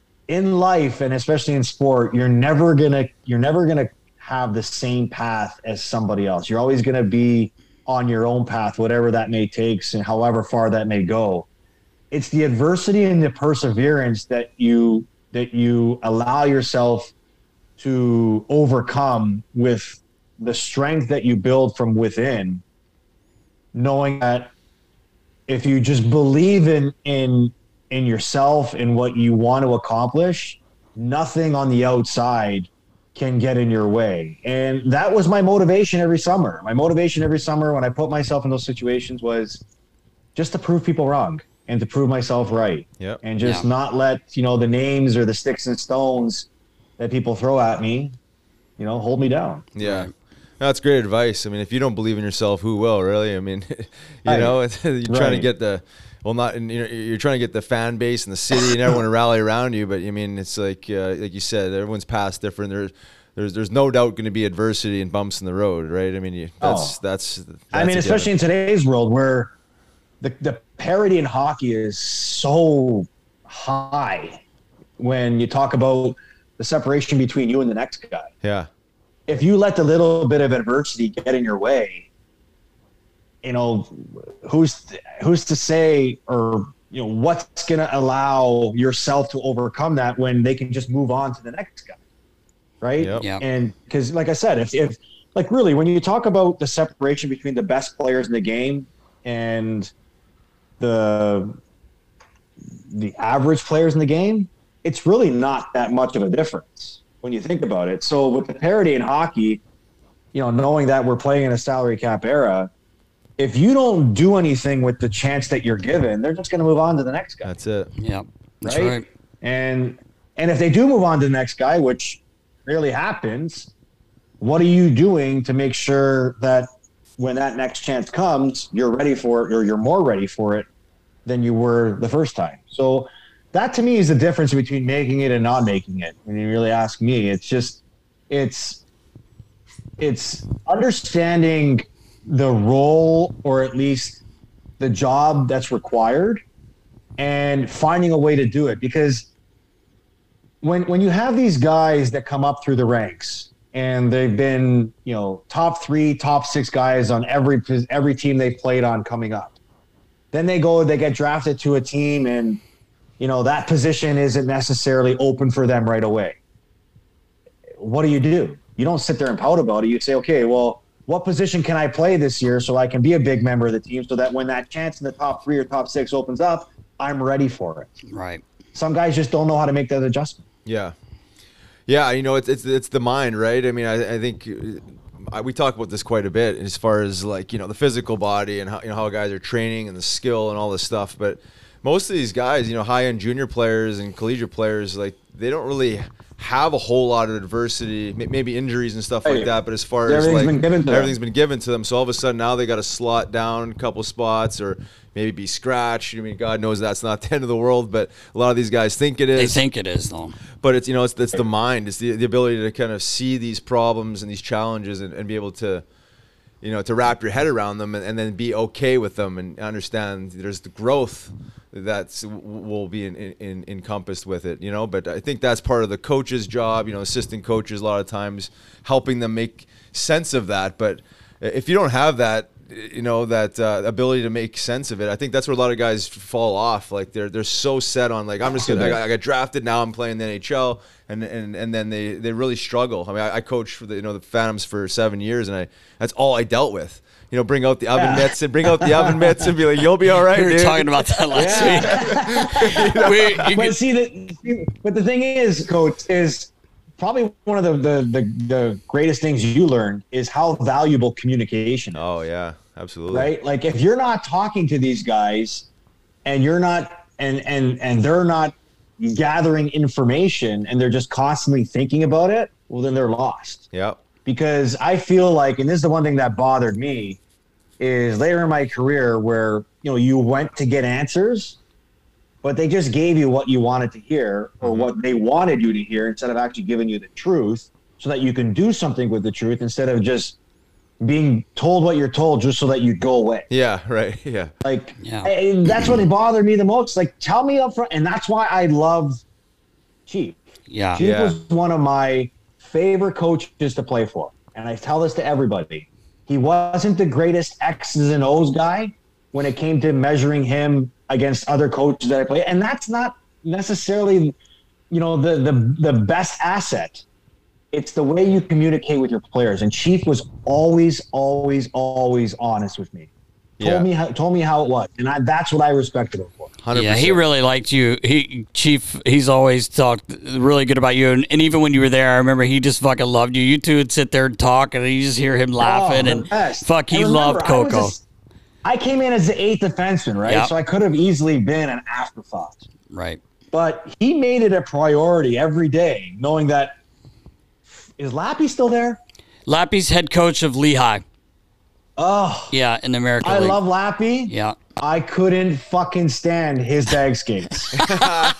Speaker 4: in life, and especially in sport, you're never gonna you're never gonna have the same path as somebody else. You're always gonna be on your own path, whatever that may take and however far that may go. It's the adversity and the perseverance that you that you allow yourself to overcome with the strength that you build from within, knowing that if you just believe in in in yourself and what you want to accomplish, nothing on the outside can get in your way. And that was my motivation every summer. My motivation every summer when I put myself in those situations was just to prove people wrong and to prove myself right.
Speaker 5: Yep.
Speaker 4: And just
Speaker 3: yeah.
Speaker 4: not let, you know, the names or the sticks and stones that people throw at me, you know, hold me down.
Speaker 5: Yeah. That's great advice. I mean, if you don't believe in yourself, who will, really? I mean, you right. know, you're trying right. to get the, well, not, you know, you're trying to get the fan base and the city and everyone to rally around you. But I mean, it's like, uh, like you said, everyone's path's different. There's, there's, there's no doubt going to be adversity and bumps in the road, right? I mean, you, that's, oh. that's, that's.
Speaker 4: I mean, especially in today's world where the the parity in hockey is so high. When you talk about the separation between you and the next guy,
Speaker 5: yeah.
Speaker 4: If you let the little bit of adversity get in your way, you know, who's who's to say, or you know, what's going to allow yourself to overcome that when they can just move on to the next guy, right?
Speaker 5: Yep.
Speaker 3: Yeah.
Speaker 4: And because, like I said, if if like really, when you talk about the separation between the best players in the game and the the average players in the game, it's really not that much of a difference when you think about it. So with the parity in hockey, you know, knowing that we're playing in a salary cap era, if you don't do anything with the chance that you're given, they're just going to move on to the next guy.
Speaker 5: That's it.
Speaker 3: Yeah, that's
Speaker 4: right?
Speaker 3: right.
Speaker 4: And and if they do move on to the next guy, which rarely happens, what are you doing to make sure that when that next chance comes, you're ready for it, or you're more ready for it than you were the first time? So that to me is the difference between making it and not making it. When you really ask me, it's just, it's, it's understanding the role, or at least the job that's required, and finding a way to do it. Because when when you have these guys that come up through the ranks and they've been, you know, top three, top six guys on every every team they've played on coming up, then they go, they get drafted to a team, and you know that position isn't necessarily open for them right away. What do you do? You don't sit there and pout about it. You say, okay, well, what position can I play this year so I can be a big member of the team, so that when that chance in the top three or top six opens up, I'm ready for it.
Speaker 3: Right.
Speaker 4: Some guys just don't know how to make that adjustment.
Speaker 5: Yeah. Yeah, you know, it's it's it's the mind, right? I mean, I, I think I, we talk about this quite a bit as far as like, you know, the physical body and how, you know, how guys are training and the skill and all this stuff. But most of these guys, you know, high-end junior players and collegiate players, like they don't really have a whole lot of adversity, maybe injuries and stuff like
Speaker 4: Hey,
Speaker 5: that. But as far as
Speaker 4: everything's
Speaker 5: like
Speaker 4: been given to
Speaker 5: everything's
Speaker 4: them.
Speaker 5: been given to them, so all of a sudden now they got to slot down a couple spots or maybe be scratched. I mean, God knows that's not the end of the world, but a lot of these guys think it is.
Speaker 3: They think it is, though.
Speaker 5: But it's, you know, it's, it's the mind. It's the, the ability to kind of see these problems and these challenges and, and be able to, you know, to wrap your head around them and, and then be okay with them and understand there's the growth that's will be in, in, encompassed with it, you know. But I think that's part of the coach's job, you know, assistant coaches a lot of times helping them make sense of that. But if you don't have that, you know, that uh, ability to make sense of it, I think that's where a lot of guys fall off. Like they're they're so set on like, I'm just gonna, I got, I got drafted, now I'm playing the N H L, and and and then they they really struggle. I mean, I, I coached for the, you know, the Phantoms for seven years, and I that's all I dealt with. You know, bring out the oven
Speaker 4: Yeah.
Speaker 5: mitts and bring out the oven mitts and be like, you'll be all right,
Speaker 3: We were
Speaker 5: dude.
Speaker 3: talking about that last week. we, you
Speaker 4: But
Speaker 3: could-
Speaker 4: see, the, but the thing is, Coach, is probably one of the, the, the, the greatest things you learn is how valuable communication is.
Speaker 5: Oh yeah, absolutely.
Speaker 4: Right? Like if you're not talking to these guys and you're not and and and they're not gathering information and they're just constantly thinking about it, well then they're lost.
Speaker 5: Yep.
Speaker 4: Because I feel like, and this is the one thing that bothered me, is later in my career where, you know, you went to get answers, but they just gave you what you wanted to hear or
Speaker 5: Mm-hmm.
Speaker 4: what they wanted you to hear instead of actually giving you the truth so that you can do something with the truth instead of just being told what you're told just so that you go away.
Speaker 5: Yeah. Right. Yeah.
Speaker 4: Like,
Speaker 3: Yeah.
Speaker 4: and that's what bothered me the most. Like, tell me up front. And that's why I love Chief.
Speaker 3: yeah.
Speaker 4: Chief
Speaker 5: Yeah.
Speaker 4: was one of my favorite coaches to play for. And I tell this to everybody. He wasn't the greatest X's and O's guy when it came to measuring him against other coaches that I played. And that's not necessarily, you know, the the the best asset. It's the way you communicate with your players. And Chief was always, always, always honest with me. Told
Speaker 5: Yeah.
Speaker 4: me how told me how it was. And I, that's what I respected him for.
Speaker 5: one hundred percent.
Speaker 3: Yeah, he really liked you. He Chief, he's always talked really good about you. And, and even when you were there, I remember he just fucking loved you. You two would sit there and talk, and you just hear him laughing.
Speaker 4: Oh, the
Speaker 3: and
Speaker 4: best.
Speaker 3: fuck, he
Speaker 4: And remember,
Speaker 3: loved
Speaker 4: I was
Speaker 3: Coco.
Speaker 4: a- I came in as the eighth defenseman, right?
Speaker 3: Yeah.
Speaker 4: So I could have easily been an afterthought.
Speaker 3: Right.
Speaker 4: But he made it a priority every day, knowing that, is Lappy still there?
Speaker 3: Lappy's head coach of Lehigh.
Speaker 4: Oh,
Speaker 3: Yeah, in the American
Speaker 4: I
Speaker 3: League.
Speaker 4: love Lappy.
Speaker 3: Yeah.
Speaker 4: I couldn't fucking stand his bag skates. The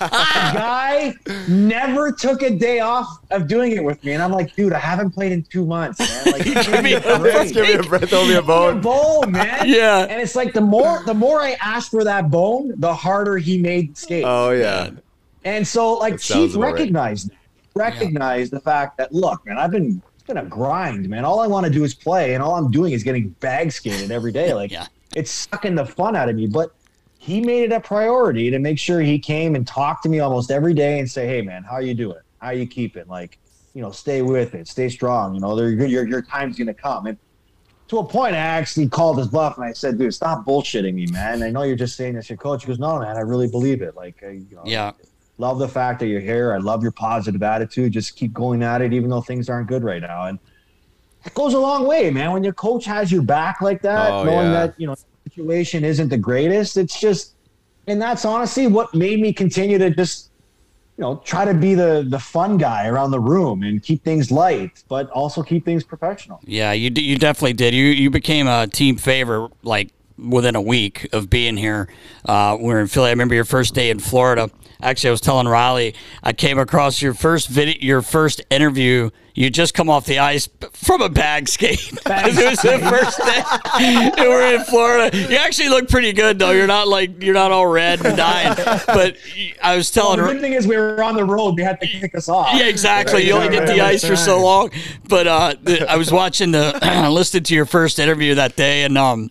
Speaker 4: guy never took a day off of doing it with me. And I'm like, dude, I haven't played in two months, man. Like,
Speaker 3: Give me a
Speaker 5: Let's give me a breath, throw me a
Speaker 4: a
Speaker 5: bone.
Speaker 4: bone, man.
Speaker 3: Yeah.
Speaker 4: And it's like the more the more I asked for that bone, the harder he made skates.
Speaker 5: Oh yeah.
Speaker 4: And so, like,
Speaker 5: That sounds
Speaker 4: Chief
Speaker 5: about right.
Speaker 4: recognized that. Recognized the fact that, look, man, I've been it's been a grind, man. All I want to do is play, and all I'm doing is getting bag skated every day. Like,
Speaker 3: Yeah.
Speaker 4: it's sucking the fun out of me. But he made it a priority to make sure he came and talked to me almost every day and say, hey, man, how you doing? How you keeping? Like, you know, stay with it, stay strong. You know, there- your your time's gonna come. And to a point, I actually called his bluff and I said, dude, stop bullshitting me, man. I know you're just saying this to your coach. He goes, no, man, I really believe it. Like, I, you know,
Speaker 3: Yeah.
Speaker 4: love the fact that you're here. I love your positive attitude. Just keep going at it, even though things aren't good right now. And it goes a long way, man. When your coach has your back like that,
Speaker 5: Oh,
Speaker 4: knowing
Speaker 5: yeah.
Speaker 4: that, you know, the situation isn't the greatest, it's just, and that's honestly what made me continue to just, you know, try to be the the fun guy around the room and keep things light, but also keep things professional.
Speaker 3: Yeah, you d- you definitely did. You you became a team favorite like within a week of being here. Uh, we were in Philly. I remember your first day in Florida. Actually, I was telling Riley, I came across your first video, your first interview. You just come off the ice from a bag skate. It was the first day you were in Florida. You actually look pretty good, though. You're not like you're not all red and dying. But I was telling
Speaker 4: well,
Speaker 3: her.
Speaker 4: The good thing is we were on the road. We had to kick us off.
Speaker 3: Yeah, exactly. You only get the ice for so long. But uh, the, I was watching the, listened to your first interview that day, and um.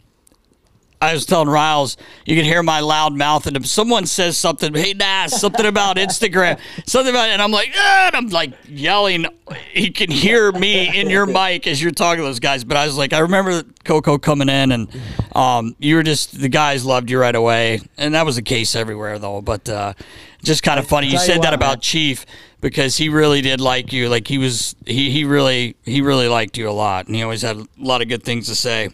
Speaker 3: I was telling Riles, you can hear my loud mouth, and if someone says something, hey, Nas, something about Instagram, something about it, and I'm like, ah, and I'm like yelling. He can hear me in your mic as you're talking to those guys. But I was like, I remember Coco coming in, and um, you were just, the guys loved you right away. And that was the case everywhere, though. But uh, just kind of funny. You said that about Chief because he really did like you. Like he was, he, he really, he really liked you a lot. And he always had a lot of good things to say.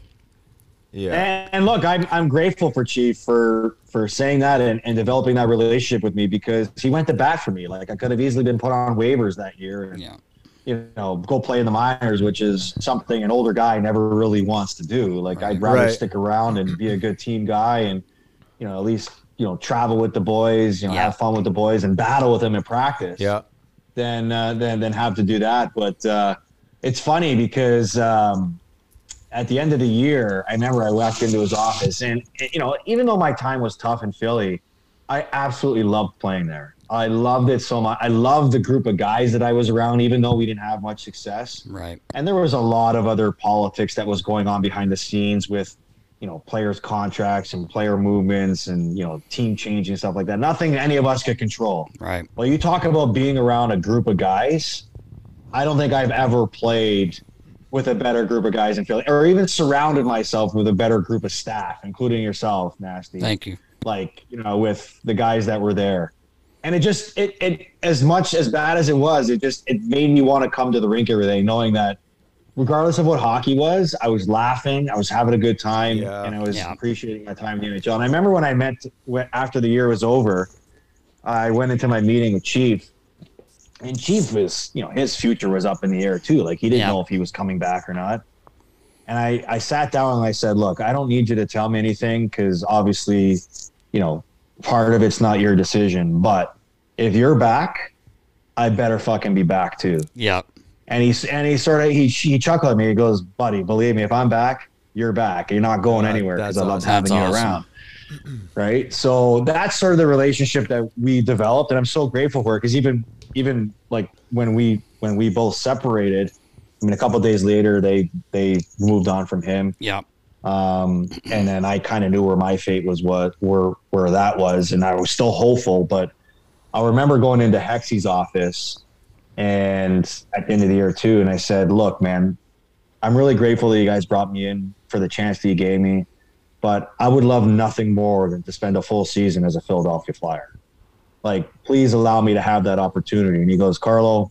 Speaker 5: Yeah.
Speaker 4: And, and look, I'm I'm grateful for Chief for for saying that and, and developing that relationship with me because he went to bat for me. Like I could have easily been put on waivers that year and
Speaker 3: yeah.
Speaker 4: you know, go play in the minors, which is something an older guy never really wants to do. Like right. I'd rather
Speaker 5: right.
Speaker 4: stick around and be a good team guy and, you know, at least, you know, travel with the boys, you know,
Speaker 3: yeah.
Speaker 4: have fun with the boys and battle with them in practice.
Speaker 5: Yeah.
Speaker 4: Than uh, than than have to do that. But uh, it's funny because um at the end of the year, I remember I walked into his office and, you know, even though my time was tough in Philly, I absolutely loved playing there. I loved it so much. I loved the group of guys that I was around, even though we didn't have much success.
Speaker 3: Right.
Speaker 4: And there was a lot of other politics that was going on behind the scenes with, you know, players' contracts and player movements and, you know, team changing and stuff like that. Nothing any of us could control.
Speaker 3: Right.
Speaker 4: Well, you talk about being around a group of guys. I don't think I've ever played with a better group of guys in Philly, or even surrounded myself with a better group of staff, including yourself, Nasty.
Speaker 3: Thank you.
Speaker 4: Like, you know, with the guys that were there. And it just, it, it as much as bad as it was, it just, it made me want to come to the rink every day, knowing that regardless of what hockey was, I was laughing, I was having a good time,
Speaker 5: yeah.
Speaker 4: and I was
Speaker 3: yeah.
Speaker 4: appreciating my time in the N H L. And I remember when I met, after the year was over, I went into my meeting with Chief. And Chief was, you know, his future was up in the air too. Like he didn't
Speaker 3: yeah.
Speaker 4: know if he was coming back or not. And I, I sat down and I said, look, I don't need you to tell me anything because obviously, you know, part of it's not your decision. But if you're back, I better fucking be back too.
Speaker 3: Yeah.
Speaker 4: And he, and he sort of, he, he chuckled at me. He goes, buddy, believe me, if I'm back, you're back. You're not going
Speaker 5: Yeah,
Speaker 4: anywhere because
Speaker 5: that's
Speaker 4: I love
Speaker 5: awesome.
Speaker 4: having
Speaker 3: That's
Speaker 4: you
Speaker 3: awesome.
Speaker 4: around. Right. So that's sort of the relationship that we developed. And I'm so grateful for it because even, even like when we when we both separated, I mean, a couple of days later, they they moved on from him.
Speaker 3: Yeah.
Speaker 4: Um, and then I kind of knew where my fate was, what where where that was, and I was still hopeful. But I remember going into Hexy's office, and at the end of the year too, and I said, "Look, man, I'm really grateful that you guys brought me in for the chance that you gave me, but I would love nothing more than to spend a full season as a Philadelphia Flyer. Like, please allow me to have that opportunity." And he goes, "Carlo,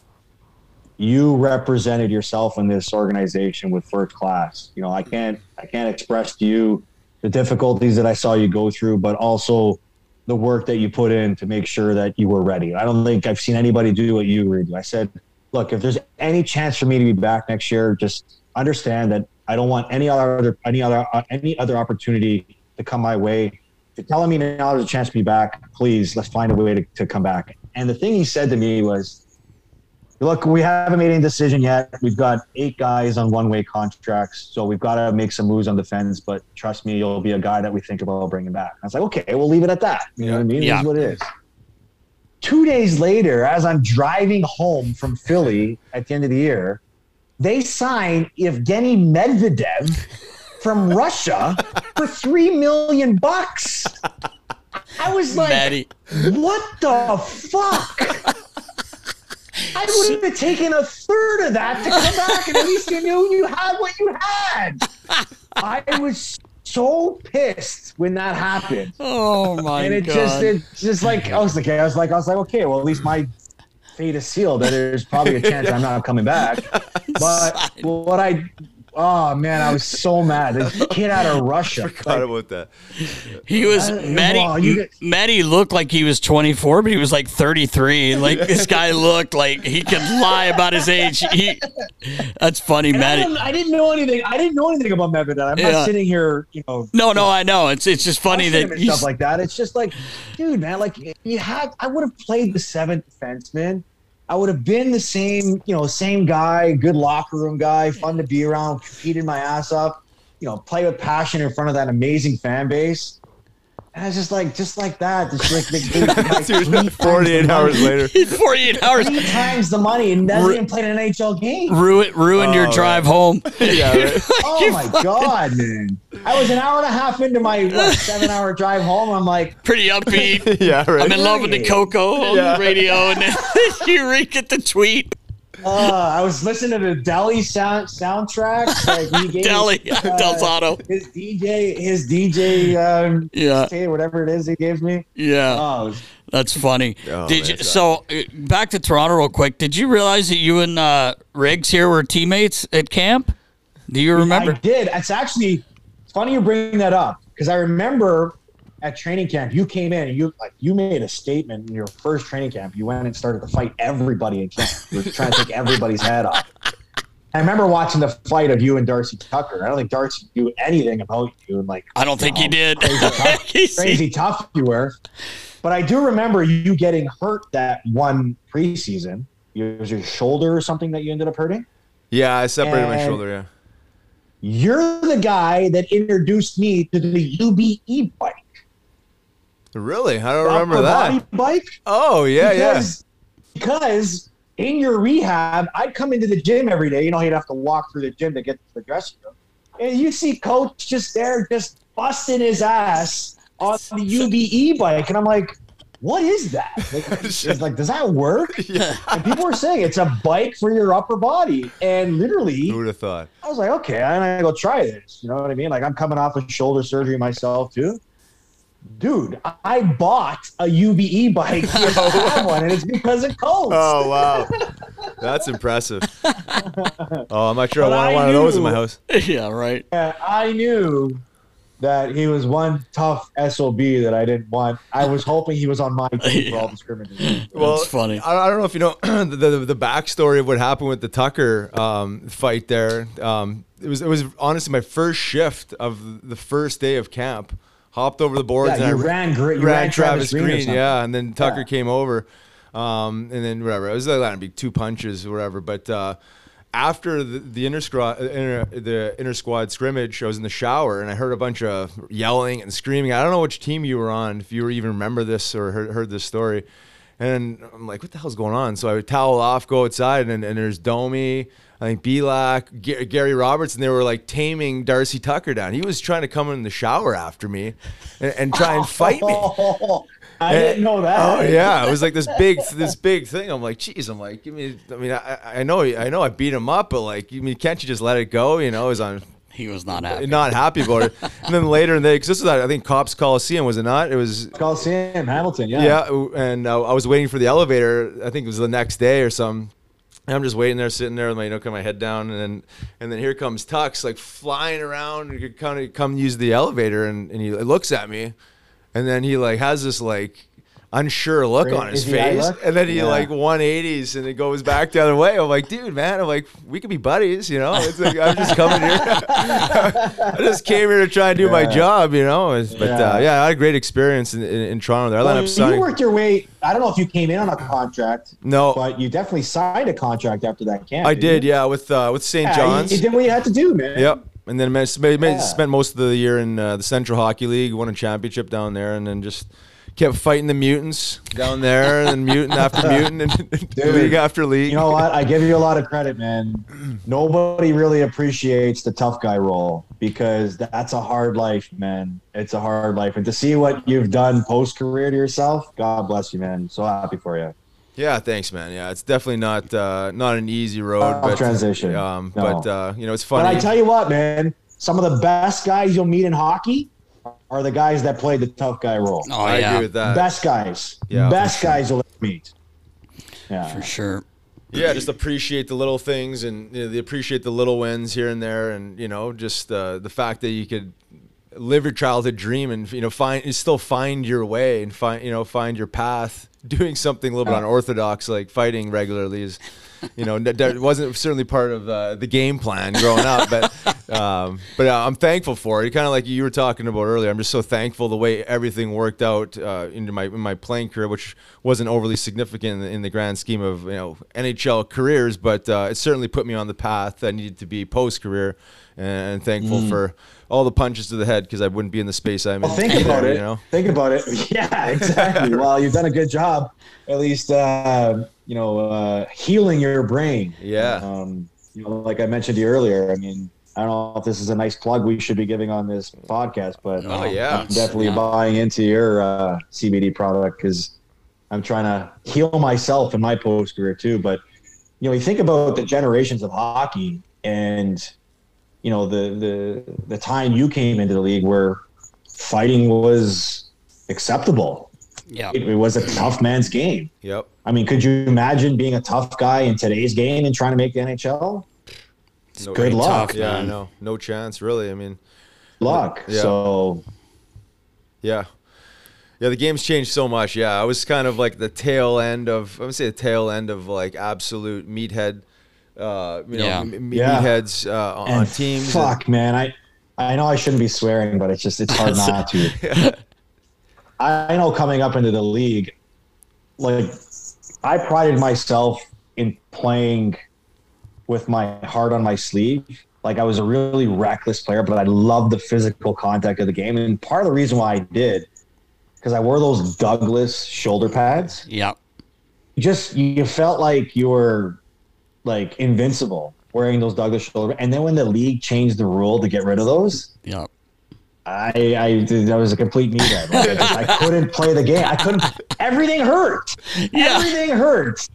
Speaker 4: you represented yourself in this organization with first class. You know, I can't, I can't express to you the difficulties that I saw you go through, but also the work that you put in to make sure that you were ready. I don't think I've seen anybody do what you did." I said, "Look, if there's any chance for me to be back next year, just understand that I don't want any other, any other, uh, any other opportunity to come my way. If you're telling me now there's a chance to be back, please, let's find a way to, to come back." And the thing he said to me was, "Look, we haven't made any decision yet. We've got eight guys on one-way contracts, so we've got to make some moves on defense, but trust me, you'll be a guy that we think about bringing back." I was like, okay, we'll leave it at that. You know what I mean?
Speaker 3: Yeah.
Speaker 4: It is what it is. Two days later, as I'm driving home from Philly at the end of the year, they sign Evgeny Medvedev from Russia for three million bucks. I was like,
Speaker 3: Maddie.
Speaker 4: what the fuck? I would have taken a third of that to come back, and at least you knew you had what you had. I was so pissed when that happened.
Speaker 3: Oh my
Speaker 4: and it
Speaker 3: god!
Speaker 4: just, it just like I was like, I was like, I was like, okay, well, at least my fate is sealed. That there's probably a chance I'm not coming back. But what I, Oh man, I was so mad. This kid out of Russia.
Speaker 5: Forgot
Speaker 4: Like,
Speaker 5: about that.
Speaker 3: He was
Speaker 4: Uh,
Speaker 3: Matty.
Speaker 4: well, you get-
Speaker 3: Matty looked like he was twenty-four, but he was like thirty-three. Like this guy looked like he could lie about his age. He, that's funny,
Speaker 4: and I,
Speaker 3: Matty.
Speaker 4: didn't, I didn't know anything. I didn't know anything about Medvedev. I'm
Speaker 3: Yeah.
Speaker 4: not sitting here, you know.
Speaker 3: No, no, I know. It's it's just funny
Speaker 4: questioning
Speaker 3: that
Speaker 4: him and stuff
Speaker 3: he's,
Speaker 4: like that. It's just like, dude, man, like you had. I would have played the seventh defenseman. I would have been the same, you know, same guy, good locker room guy, fun to be around, competed my ass off, you know, play with passion in front of that amazing fan base. And it's just like, just like that, just like, like, like
Speaker 5: Dude,
Speaker 4: three
Speaker 5: forty-eight
Speaker 4: times the
Speaker 5: hours
Speaker 4: money.
Speaker 5: later.
Speaker 3: forty-eight hours
Speaker 4: Three times the money and doesn't
Speaker 3: Ru-
Speaker 4: even play an N H L game.
Speaker 3: ruin ruined your
Speaker 5: Oh,
Speaker 3: drive
Speaker 5: right.
Speaker 3: home.
Speaker 5: Yeah, right.
Speaker 4: Oh my god, man! I was an hour and a half into my what, seven-hour drive home. I'm like,
Speaker 3: Pretty upbeat.
Speaker 5: Yeah, right.
Speaker 3: I'm in love with the Coco on
Speaker 5: Yeah.
Speaker 3: the radio, and then you re-get the tweet.
Speaker 4: uh, I was listening to the Delhi sound soundtrack. Like he gave
Speaker 3: Delhi,
Speaker 4: uh,
Speaker 3: Del Zotto.
Speaker 4: his D J, his D J, um,
Speaker 3: Yeah,
Speaker 4: okay, whatever it is he gives me.
Speaker 3: yeah.
Speaker 4: Oh, it was-
Speaker 3: That's funny.
Speaker 5: Oh,
Speaker 3: Did
Speaker 5: man,
Speaker 3: you,
Speaker 5: it's
Speaker 3: so uh, back to Toronto real quick. Did you realize that you and uh, Riggs here were teammates at camp? Do you remember?
Speaker 4: I did. It's actually it's funny you bring that up because I remember at training camp you came in and you like you made a statement in your first training camp. You went and started to fight everybody in camp. You were trying to take everybody's head off. I remember watching the fight of you and Darcy Tucker. I don't think Darcy knew anything about you and like
Speaker 3: I don't think he
Speaker 4: how
Speaker 3: did.
Speaker 4: Crazy tough,
Speaker 3: He's-
Speaker 4: crazy tough you were. But I do remember you getting hurt that one preseason. It was your shoulder or something that you ended up hurting.
Speaker 5: Yeah, I separated my
Speaker 4: And-
Speaker 5: shoulder. Yeah.
Speaker 4: You're the guy that introduced me to the U B E bike.
Speaker 5: Really? I don't
Speaker 4: The
Speaker 5: remember
Speaker 4: upper
Speaker 5: that.
Speaker 4: body bike.
Speaker 5: Oh yeah,
Speaker 4: because, because in your rehab, I'd come into the gym every day. You know, you'd have to walk through the gym to get to the dressing room. And you see Coach just there, just busting his ass on the U B E bike. And I'm like, what is that? Like, it's like, does that work?
Speaker 5: yeah.
Speaker 4: And people were saying it's a bike for your upper body. And literally,
Speaker 5: Who would have thought?
Speaker 4: I was like, okay, I'm gonna go try this. You know what I mean? Like I'm coming off of shoulder surgery myself too. Dude, I bought a U B E bike. I have one, and it's because of Colts.
Speaker 5: Oh wow, that's impressive. Oh, I'm not sure I
Speaker 4: But
Speaker 5: want
Speaker 4: I
Speaker 5: one of those in
Speaker 4: knew-
Speaker 5: my house.
Speaker 3: yeah, right.
Speaker 4: And I knew that he was one tough S O B that I didn't want. I was hoping he was on my team for all the scrimmages.
Speaker 5: Well,
Speaker 3: That's funny.
Speaker 5: I, I don't know if you know the, the the backstory of what happened with the Tucker um, fight there. Um, it was it was honestly my first shift of the first day of camp. Hopped over the boards
Speaker 4: Yeah,
Speaker 5: and
Speaker 4: you
Speaker 5: I
Speaker 4: ran, Gr- you
Speaker 5: ran
Speaker 4: ran
Speaker 5: Travis,
Speaker 4: Travis Green or
Speaker 5: Green,
Speaker 4: something.
Speaker 5: yeah, and then Tucker
Speaker 4: Yeah.
Speaker 5: came over, um, and then whatever. It was like that'd be two punches or whatever. But uh, after the, the inter squad inter, the inter squad scrimmage, I was in the shower and I heard a bunch of yelling and screaming. I don't know which team you were on, if you even remember this or heard, heard this story. And I'm like, what the hell's going on? So I would towel off, go outside, and, and there's Domi, I think Belak, G- Gary Roberts, and they were like taming Darcy Tucker down. He was trying to come in the shower after me and, and try and fight me.
Speaker 4: I didn't know that.
Speaker 5: Oh yeah, it was like this big, this big thing. I'm like, geez, I'm like, give me. I mean, I, I know, I know, I beat him up, but like, I mean, can't you just let it go? You know, I was on.
Speaker 3: He was not happy.
Speaker 5: Not happy about it. And then later in the day, because this was at, I think Cops Coliseum, was it not? It was
Speaker 4: Coliseum, Hamilton, yeah.
Speaker 5: yeah, and uh, I was waiting for the elevator. I think it was the next day or something. And I'm just waiting there, sitting there with my, you know, kind of my head down, and then, and then here comes Tux, like flying around, and he kind of come use the elevator, and, and he looks at me, and then he like has this like unsure look on his
Speaker 4: Crazy eye
Speaker 5: face,
Speaker 4: look?
Speaker 5: and then he
Speaker 4: Yeah.
Speaker 5: like one eighties, and it goes back the other way. I'm like, dude, man, I'm like, we could be buddies, you know? It's like I'm just coming here. I just came here to try and do my
Speaker 4: Yeah.
Speaker 5: job, you know. It's- But
Speaker 4: Yeah.
Speaker 5: uh, yeah, I had a great experience in, in, in Toronto. There, I
Speaker 4: Well,
Speaker 5: ended up
Speaker 4: you
Speaker 5: signing.
Speaker 4: worked your way. I don't know if you came in on a contract,
Speaker 5: No,
Speaker 4: but you definitely signed a contract after that camp.
Speaker 5: I
Speaker 4: didn't
Speaker 5: did,
Speaker 4: you?
Speaker 5: yeah, with uh, with Saint
Speaker 4: Yeah,
Speaker 5: John's.
Speaker 4: You, you did what you had to do, man.
Speaker 5: Yep. And then I spent,
Speaker 4: Yeah.
Speaker 5: spent most of the year in uh, the Central Hockey League, won a championship down there, and then just kept fighting the mutants down there, and then mutant after mutant, and league after league.
Speaker 4: You know what? I give you a lot of credit, man. Nobody really appreciates the tough guy role because that's a hard life, man. It's a hard life. And to see what you've done post career to yourself, God bless you, man. So happy for you.
Speaker 5: Yeah, thanks, man. Yeah, it's definitely not uh, not an easy road,
Speaker 4: Tough
Speaker 5: but
Speaker 4: transition.
Speaker 5: Um,
Speaker 4: No.
Speaker 5: But uh, you know, it's funny.
Speaker 4: But I tell you what, man, some of the best guys you'll meet in hockey are the guys that play the tough guy role.
Speaker 3: Oh,
Speaker 5: I
Speaker 3: yeah.
Speaker 5: agree with that.
Speaker 4: Best guys.
Speaker 5: Yeah,
Speaker 4: Best
Speaker 5: for sure.
Speaker 4: guys you'll ever meet. Yeah.
Speaker 3: For sure.
Speaker 5: Yeah, just appreciate the little things and you know, appreciate the little wins here and there, and you know, just uh, the fact that you could live your childhood dream and you know find you still find your way and find you know find your path. Doing something a little bit unorthodox like fighting regularly is, you know, that wasn't certainly part of uh, the game plan growing up. But um, but uh, I'm thankful for it. Kind of like you were talking about earlier. I'm just so thankful the way everything worked out uh, into my in my playing career, which wasn't overly significant in the, in the grand scheme of you know N H L careers, but uh, it certainly put me on the path that needed to be post career. And thankful mm. for all the punches to the head because I wouldn't be in the space I'm
Speaker 4: well,
Speaker 5: in.
Speaker 4: Think
Speaker 5: today,
Speaker 4: about it.
Speaker 5: You know?
Speaker 4: Think about it. Yeah, exactly. Well, you've done a good job, at least, uh, you know, uh, healing your brain.
Speaker 5: Yeah.
Speaker 4: Um, you know, like I mentioned to you earlier, I mean, I don't know if this is a nice plug we should be giving on this podcast, but
Speaker 5: oh, yeah.
Speaker 4: I'm definitely
Speaker 3: yeah.
Speaker 4: buying into your uh, C B D product because I'm trying to heal myself in my post career too. But, you know, you think about the generations of hockey and – you know, the, the the time you came into the league where fighting was acceptable.
Speaker 3: Yeah.
Speaker 4: It, it was a tough man's game.
Speaker 5: Yep.
Speaker 4: I mean, could you imagine being a tough guy in today's game and trying to make the N H L?
Speaker 5: No,
Speaker 4: Good luck.
Speaker 3: tough,
Speaker 5: yeah,
Speaker 3: man.
Speaker 5: no, no chance, really. I mean,
Speaker 4: luck.
Speaker 5: Yeah.
Speaker 4: So,
Speaker 5: yeah. Yeah, the game's changed so much. Yeah, I was kind of like the tail end of, I would say the tail end of like absolute meathead Uh, you know,
Speaker 3: Yeah.
Speaker 5: m-
Speaker 4: Yeah.
Speaker 5: meatheads uh, on
Speaker 4: and
Speaker 5: teams.
Speaker 4: fuck, man. I, I know I shouldn't be swearing, but it's just, it's hard not to. I know coming up into the league, like, I prided myself in playing with my heart on my sleeve. Like, I was a really reckless player, but I loved the physical contact of the game. And part of the reason why I did, because I wore those Douglas shoulder pads.
Speaker 3: Yeah.
Speaker 4: You just, you felt like you were, like, invincible wearing those Douglas shoulder. And then when the league changed the rule to get rid of those,
Speaker 3: Yeah.
Speaker 4: I, I, that was a complete meathead. Like, I, just, I couldn't play the game. I couldn't. Everything hurt.
Speaker 3: Yeah.
Speaker 4: Everything hurt.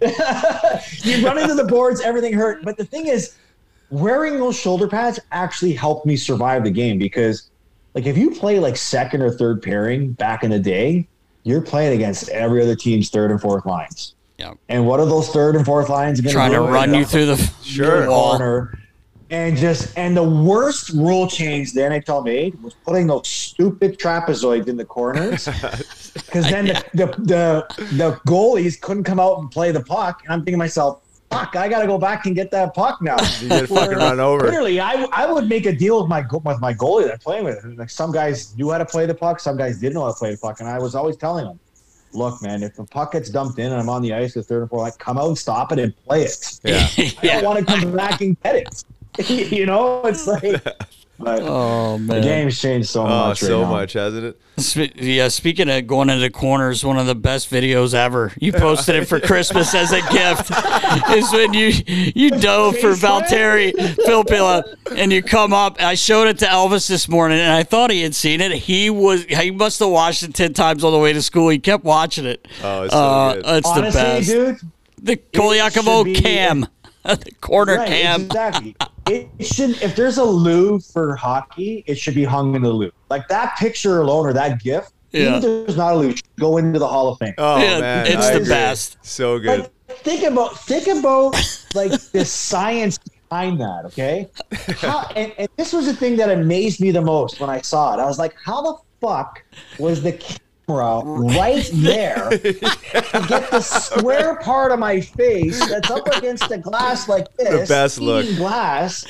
Speaker 4: You run into the boards, everything hurt. But the thing is, wearing those shoulder pads actually helped me survive the game because, like, if you play like second or third pairing back in the day, you're playing against every other team's third and fourth lines.
Speaker 3: Yeah.
Speaker 4: And what are those third and fourth lines going
Speaker 3: Trying to run you through the
Speaker 5: Sure.
Speaker 3: wall.
Speaker 4: corner? And just and the worst rule change the N H L made was putting those stupid trapezoids in the corners because then the, the the the goalies couldn't come out and play the puck. And I'm thinking to myself, fuck, I got to go back and get that puck now.
Speaker 5: You get fucking run over.
Speaker 4: Literally, I, I would make a deal with my go- with my goalie that I'm playing with. Like, some guys knew how to play the puck, some guys didn't know how to play the puck, and I was always telling them, look, man, if the puck gets dumped in and I'm on the ice with third and fourth, like, come out and stop it and play it.
Speaker 5: Yeah.
Speaker 4: I don't want to come back and get it. You know, it's like, but
Speaker 3: Oh,
Speaker 4: the
Speaker 3: man.
Speaker 4: game's changed so
Speaker 5: Oh,
Speaker 4: much.
Speaker 5: so
Speaker 4: right now.
Speaker 5: much, hasn't it?
Speaker 3: Spe- Yeah, speaking of going into corners, one of the best videos ever. You posted it for Christmas as a gift. Is when you you dove for Valtteri Filppula and you come up. I showed it to Elvis this morning, and I thought he had seen it. He was he must have watched it ten times on the way to school. He kept watching it.
Speaker 5: Oh, it's so
Speaker 3: uh,
Speaker 5: good.
Speaker 3: It's
Speaker 4: Honestly,
Speaker 3: the best.
Speaker 4: dude,
Speaker 3: The
Speaker 4: should
Speaker 3: Kolyakovo
Speaker 4: be-
Speaker 3: cam, the corner
Speaker 4: right,
Speaker 3: cam.
Speaker 4: exactly. It should, if there's a loo for hockey, it should be hung in the loo. Like, that picture alone or that GIF,
Speaker 3: Yeah.
Speaker 4: even if there's not a loo, should go into the Hall of Fame.
Speaker 5: Oh,
Speaker 3: Yeah,
Speaker 5: man.
Speaker 3: it's
Speaker 5: I
Speaker 3: the
Speaker 5: agree.
Speaker 3: best.
Speaker 5: So good.
Speaker 4: Like, think about think about like the science behind that, okay? How, and, and this was the thing that amazed me the most when I saw it. I was like, how the fuck was the camera right there to get the square part of my face that's up against the glass like this,
Speaker 5: The best look.
Speaker 4: eating glass,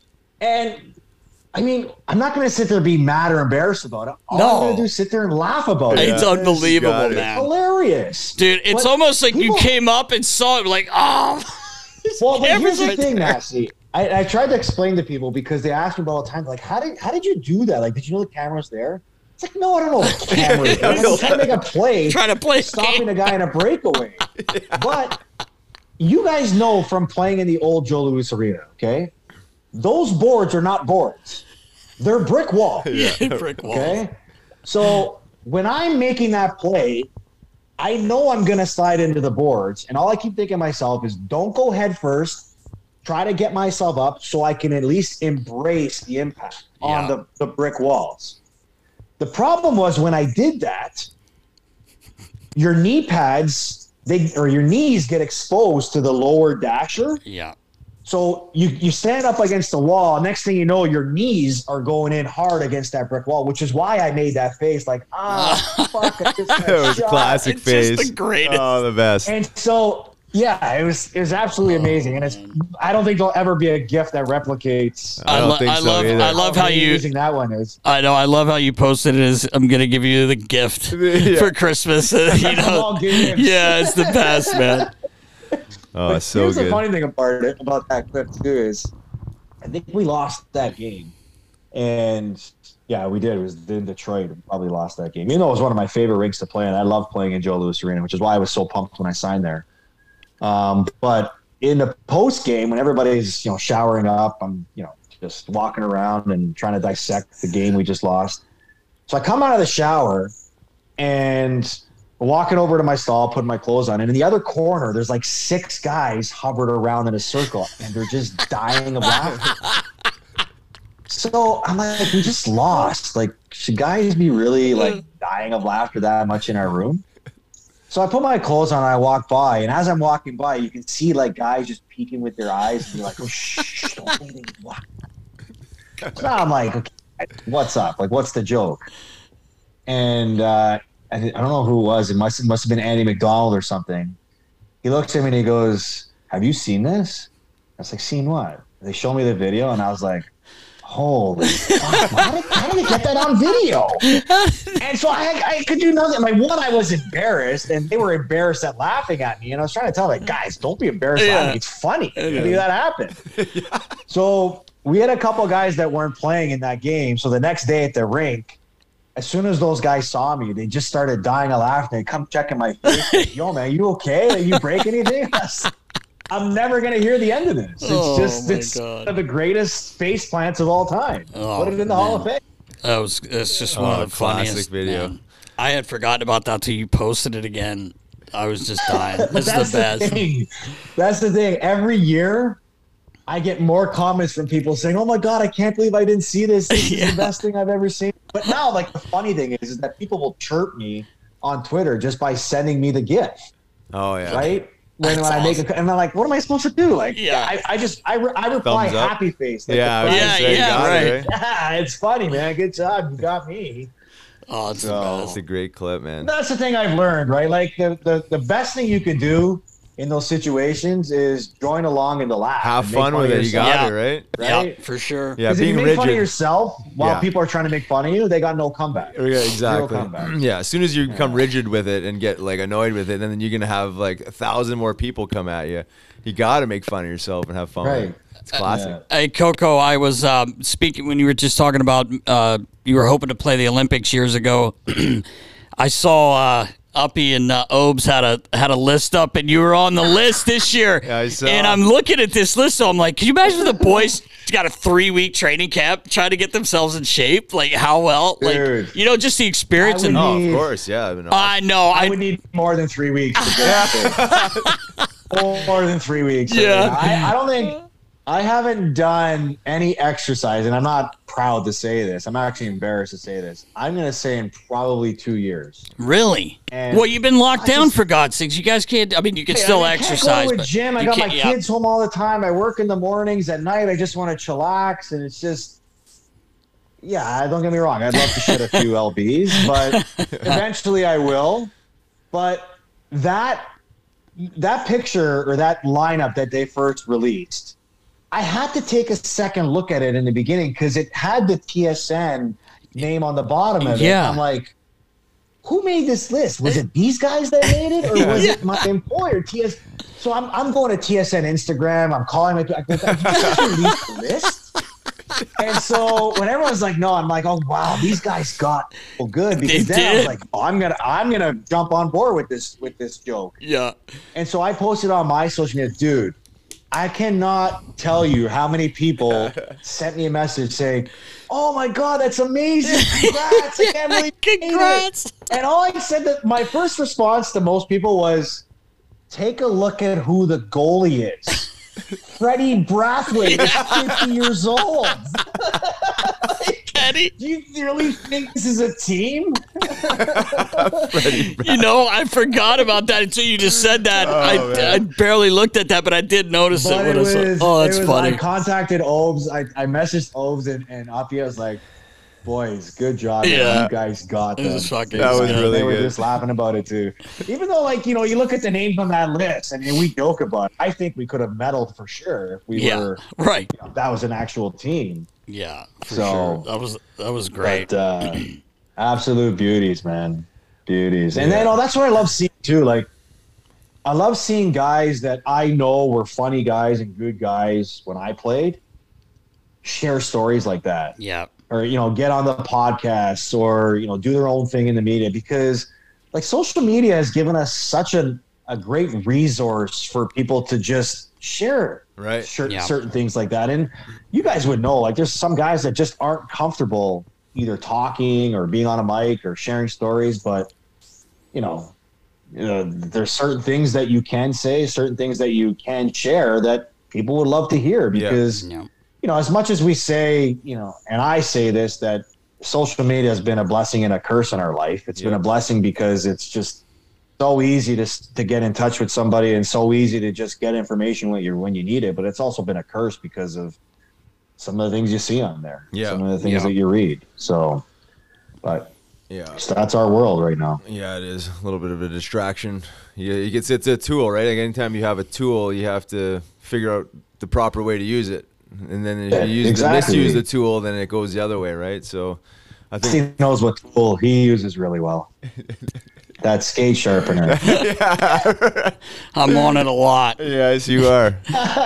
Speaker 4: and I mean, I'm not going to sit there and be mad or embarrassed about it. All
Speaker 3: No.
Speaker 4: I'm going to do is sit there and laugh about it.
Speaker 3: It's
Speaker 5: Yeah.
Speaker 3: unbelievable,
Speaker 5: Got it.
Speaker 3: man.
Speaker 4: Hilarious.
Speaker 3: Dude, it's
Speaker 4: But
Speaker 3: almost like
Speaker 4: people-
Speaker 3: you came up and saw it like, oh.
Speaker 4: Well, but
Speaker 3: camera's
Speaker 4: here's the
Speaker 3: right
Speaker 4: thing,
Speaker 3: there.
Speaker 4: Nasty. I, I tried to explain to people because they ask me about all the time, like, how did how did you do that? Like, did you know the camera's there? It's like, no, I don't know what the camera is. I'm trying to make a play,
Speaker 3: Trying to play a
Speaker 4: stopping
Speaker 3: game.
Speaker 4: a guy in a breakaway. But you guys know from playing in the old Joe Louis Arena, okay? Those boards are not boards. They're brick wall.
Speaker 3: Brick wall.
Speaker 4: Okay. So when I'm making that play, I know I'm going to slide into the boards. And all I keep thinking to myself is, don't go head first. Try to get myself up so I can at least embrace the impact on
Speaker 3: Yeah.
Speaker 4: the, the brick walls. The problem was when I did that, your knee pads they or your knees get exposed to the lower dasher.
Speaker 3: Yeah.
Speaker 4: So you you stand up against the wall. Next thing you know, your knees are going in hard against that brick wall, which is why I made that face like, ah, fuck. I just got
Speaker 5: It was
Speaker 4: shot.
Speaker 5: classic
Speaker 3: It's
Speaker 5: face.
Speaker 3: just the greatest.
Speaker 5: Oh, the best.
Speaker 4: And so, yeah, it was it was absolutely amazing. And it's I don't think there'll ever be a gift that replicates.
Speaker 5: I don't
Speaker 3: lo-
Speaker 5: think
Speaker 3: I
Speaker 5: so
Speaker 3: love,
Speaker 5: either.
Speaker 3: I love how you.
Speaker 4: amazing that one is.
Speaker 3: I know. I love how you posted it as I'm gonna give you the gift
Speaker 5: Yeah.
Speaker 3: for Christmas. you know,
Speaker 4: All games.
Speaker 3: yeah, it's the best, man.
Speaker 5: Oh, so
Speaker 4: Here's
Speaker 5: good.
Speaker 4: the funny thing about it about that clip too is, I think we lost that game, and yeah, we did. It was in Detroit. We probably lost that game. You know, it was one of my favorite rinks to play in. I love playing in Joe Louis Arena, which is why I was so pumped when I signed there. Um, but in the post game, when everybody's you know showering up, I'm you know just walking around and trying to dissect the game we just lost. So I come out of the shower and walking over to my stall, putting my clothes on, and in the other corner, there's like six guys hovered around in a circle, and they're just dying of laughter. So I'm like, we just lost. Like, should guys be really like dying of laughter that much in our room? So I put my clothes on, and I walk by, and as I'm walking by, you can see like guys just peeking with their eyes, and be like, "Oh, shh, don't say anything." So now I'm like, okay, what's up? Like, what's the joke? And uh, I, I don't know who it was. It must it must have been Andy McDonald or something. He looks at me and he goes, "Have you seen this?" I was like, "Seen what?" They show me the video, and I was like, "Holy fuck! How did, how did they get that on video?" And so I I could do nothing. Like one, I was embarrassed, and they were embarrassed at laughing at me. And I was trying to tell them, like, guys, don't be embarrassed.
Speaker 3: Yeah.
Speaker 4: At me. It's funny.
Speaker 3: Yeah.
Speaker 4: Maybe that happened. Yeah. So we had a couple guys that weren't playing in that game. So the next day at the rink, as soon as those guys saw me, they just started dying of laughter. They come checking my face. Like, yo, man, you okay? Did you break anything? I'm never going to hear the end of this. It's
Speaker 3: Oh,
Speaker 4: just
Speaker 3: my
Speaker 4: it's
Speaker 3: God.
Speaker 4: one of the greatest face plants of all time.
Speaker 3: Oh,
Speaker 4: Put it in the Hall of
Speaker 3: man.
Speaker 4: Fame.
Speaker 3: That was it's just one
Speaker 5: Oh,
Speaker 3: of the
Speaker 5: classic
Speaker 3: funniest
Speaker 5: video.
Speaker 3: man. I had forgotten about that till you posted it again. I was just dying.
Speaker 4: But
Speaker 3: This
Speaker 4: that's
Speaker 3: is the best.
Speaker 4: thing. That's the thing. Every year, I get more comments from people saying, "Oh my God, I can't believe I didn't see this. This
Speaker 3: Yeah.
Speaker 4: is the best thing I've ever seen." But now, like the funny thing is, is that people will chirp me on Twitter just by sending me the GIF,
Speaker 5: Oh yeah.
Speaker 4: right? When,
Speaker 3: That's
Speaker 4: when I make a, and I'm like, "What am I supposed to do?" Like,
Speaker 3: Yeah.
Speaker 4: I, I just I, re, I reply
Speaker 5: Thumbs up.
Speaker 4: happy face. Like
Speaker 5: Yeah. I
Speaker 4: the
Speaker 5: was
Speaker 3: Yeah,
Speaker 5: gonna say, you
Speaker 3: yeah,
Speaker 5: got it,
Speaker 3: right.
Speaker 4: yeah, it's funny, man. Good job, you got me.
Speaker 3: Oh, it's
Speaker 4: So-
Speaker 3: the
Speaker 5: That's
Speaker 3: best.
Speaker 5: a great clip, man.
Speaker 4: That's the thing I've learned, right? Like the, the, the best thing you can do in those situations is join along and to laugh.
Speaker 5: Have
Speaker 4: and make
Speaker 5: fun with
Speaker 4: of
Speaker 5: it. You
Speaker 4: yourself,
Speaker 5: got
Speaker 3: Yeah.
Speaker 5: it, right?
Speaker 3: Yeah,
Speaker 4: right?
Speaker 3: for sure.
Speaker 5: Yeah,
Speaker 4: Because if you
Speaker 5: being
Speaker 4: make fun of
Speaker 5: rigid.
Speaker 4: yourself while
Speaker 5: Yeah.
Speaker 4: people are trying to make fun of you, they got no comeback.
Speaker 5: Yeah, exactly.
Speaker 4: Zero comeback.
Speaker 5: Yeah, as soon as you become rigid with it and get like annoyed with it, then you're gonna have like a thousand more people come at you. You got to make fun of yourself and have fun. With
Speaker 4: Right.
Speaker 5: it. It's classic.
Speaker 4: Yeah.
Speaker 3: Hey, Coco, I was um, speaking when you were just talking about uh, you were hoping to play the Olympics years ago. I saw uh, Uppy and uh, Obes had a had a list up, and you were on the list this year.
Speaker 5: Yeah, I saw.
Speaker 3: And I'm looking at this list, so I'm like, can you imagine if the boys got a three week training camp trying to get themselves in shape? Like how well, like
Speaker 4: Dude.
Speaker 3: you know, just the experience.
Speaker 4: I would
Speaker 3: And
Speaker 5: Oh,
Speaker 4: need-
Speaker 5: of course, yeah. I, mean,
Speaker 3: I know,
Speaker 4: I
Speaker 3: I
Speaker 4: would need more than three weeks. To get more than three weeks.
Speaker 3: Yeah.
Speaker 4: I, I don't think I haven't done any exercise, and I'm not proud to say this. I'm actually embarrassed to say this. I'm going to say in probably two years.
Speaker 3: really.
Speaker 4: And
Speaker 3: Well, you've been locked
Speaker 4: I
Speaker 3: down
Speaker 4: just-
Speaker 3: for God's sakes. You guys can't. I mean, you can still
Speaker 4: I, mean, I
Speaker 3: exercise,
Speaker 4: can't go to a
Speaker 3: but
Speaker 4: gym. I
Speaker 3: you
Speaker 4: got my
Speaker 3: can't- yeah.
Speaker 4: kids home all the time. I work in the mornings, at night. I just want to chillax, and it's just, yeah. Don't get me wrong. I'd love to shed a few L Bs, but eventually I will. But that that picture or that lineup that they first released, I had to take a second look at it in the beginning because it had the T S N name on the bottom of it.
Speaker 3: Yeah.
Speaker 4: I'm like, who made this list? Was it these guys that made it, or was it my employer, T S? So I'm I'm going to T S N Instagram. I'm calling it. I go, "Did you guys release the list?" And so when everyone's like, "No," I'm like, "Oh wow, these guys got well good." Because
Speaker 3: They
Speaker 4: then I was
Speaker 3: did.
Speaker 4: like, "Oh, I'm gonna I'm gonna jump on board with this with this joke."
Speaker 3: Yeah.
Speaker 4: And so I posted on my social media, dude. I cannot tell you how many people sent me a message saying, "Oh my God, that's amazing! Congrats! I can't believe you made it."
Speaker 3: Congrats.
Speaker 4: And all I said that my first response to most people was, "Take a look at who the goalie is. Freddie Brathwaite is fifty years old." Like,
Speaker 3: Eddie.
Speaker 4: Do you really think this is a team?
Speaker 3: You know, I forgot about that until you just said that.
Speaker 5: Oh,
Speaker 3: I, I barely looked at that, but I did notice
Speaker 4: But
Speaker 3: it when
Speaker 4: it
Speaker 3: I saw.
Speaker 4: was,
Speaker 3: Oh, that's
Speaker 4: it was,
Speaker 3: funny.
Speaker 4: I contacted Obes. I, I messaged Obes and, and Appia was like, boys, good job. man.
Speaker 3: Yeah.
Speaker 4: You guys got
Speaker 3: It
Speaker 4: them.
Speaker 3: was fucking-
Speaker 5: That was
Speaker 3: Yeah,
Speaker 5: really
Speaker 4: They were
Speaker 5: good.
Speaker 4: just laughing about it too. Even though, like, you know, you look at the names on that list and we joke about it. I think we could have medaled for sure if we
Speaker 3: yeah,
Speaker 4: were,
Speaker 3: right.
Speaker 4: you know, that was an actual team.
Speaker 3: Yeah, for
Speaker 4: So-
Speaker 3: sure. That was that was great.
Speaker 4: But uh, absolute beauties, man. Beauties. And
Speaker 5: Yeah.
Speaker 4: then, oh, that's what I love seeing too. Like, I love seeing guys that I know were funny guys and good guys when I played share stories like that.
Speaker 3: yeah,
Speaker 4: Or, you know, get on the podcasts or, you know, do their own thing in the media, because like social media has given us such a, a great resource for people to just share
Speaker 5: Right.
Speaker 4: cer-
Speaker 3: Yeah.
Speaker 4: certain things like that. And you guys would know, like, there's some guys that just aren't comfortable either talking or being on a mic or sharing stories, but you know, you know, there's certain things that you can say, certain things that you can share that people would love to hear, because
Speaker 3: yeah,
Speaker 4: you know, as much as we say, you know, and I say this, that social media has been a blessing and a curse in our life. It's been
Speaker 5: Yeah.
Speaker 4: a blessing because it's just so easy to to get in touch with somebody and so easy to just get information when you when you need it. But it's also been a curse because of some of the things you see on there,
Speaker 5: Yeah.
Speaker 4: some of the things
Speaker 3: Yeah.
Speaker 4: that you read. So, but
Speaker 5: Yeah.
Speaker 4: so that's our world right now.
Speaker 5: Yeah, it is a little bit of a distraction. Yeah, you get it's a tool, right? Like anytime you have a tool, you have to figure out the proper way to use it. And then if
Speaker 4: Yeah,
Speaker 5: you use
Speaker 4: exactly.
Speaker 5: the, misuse the tool, then it goes the other way, right? So I think
Speaker 4: He knows what tool he uses really well. That skate sharpener.
Speaker 3: I'm on it a lot.
Speaker 5: yes, you are.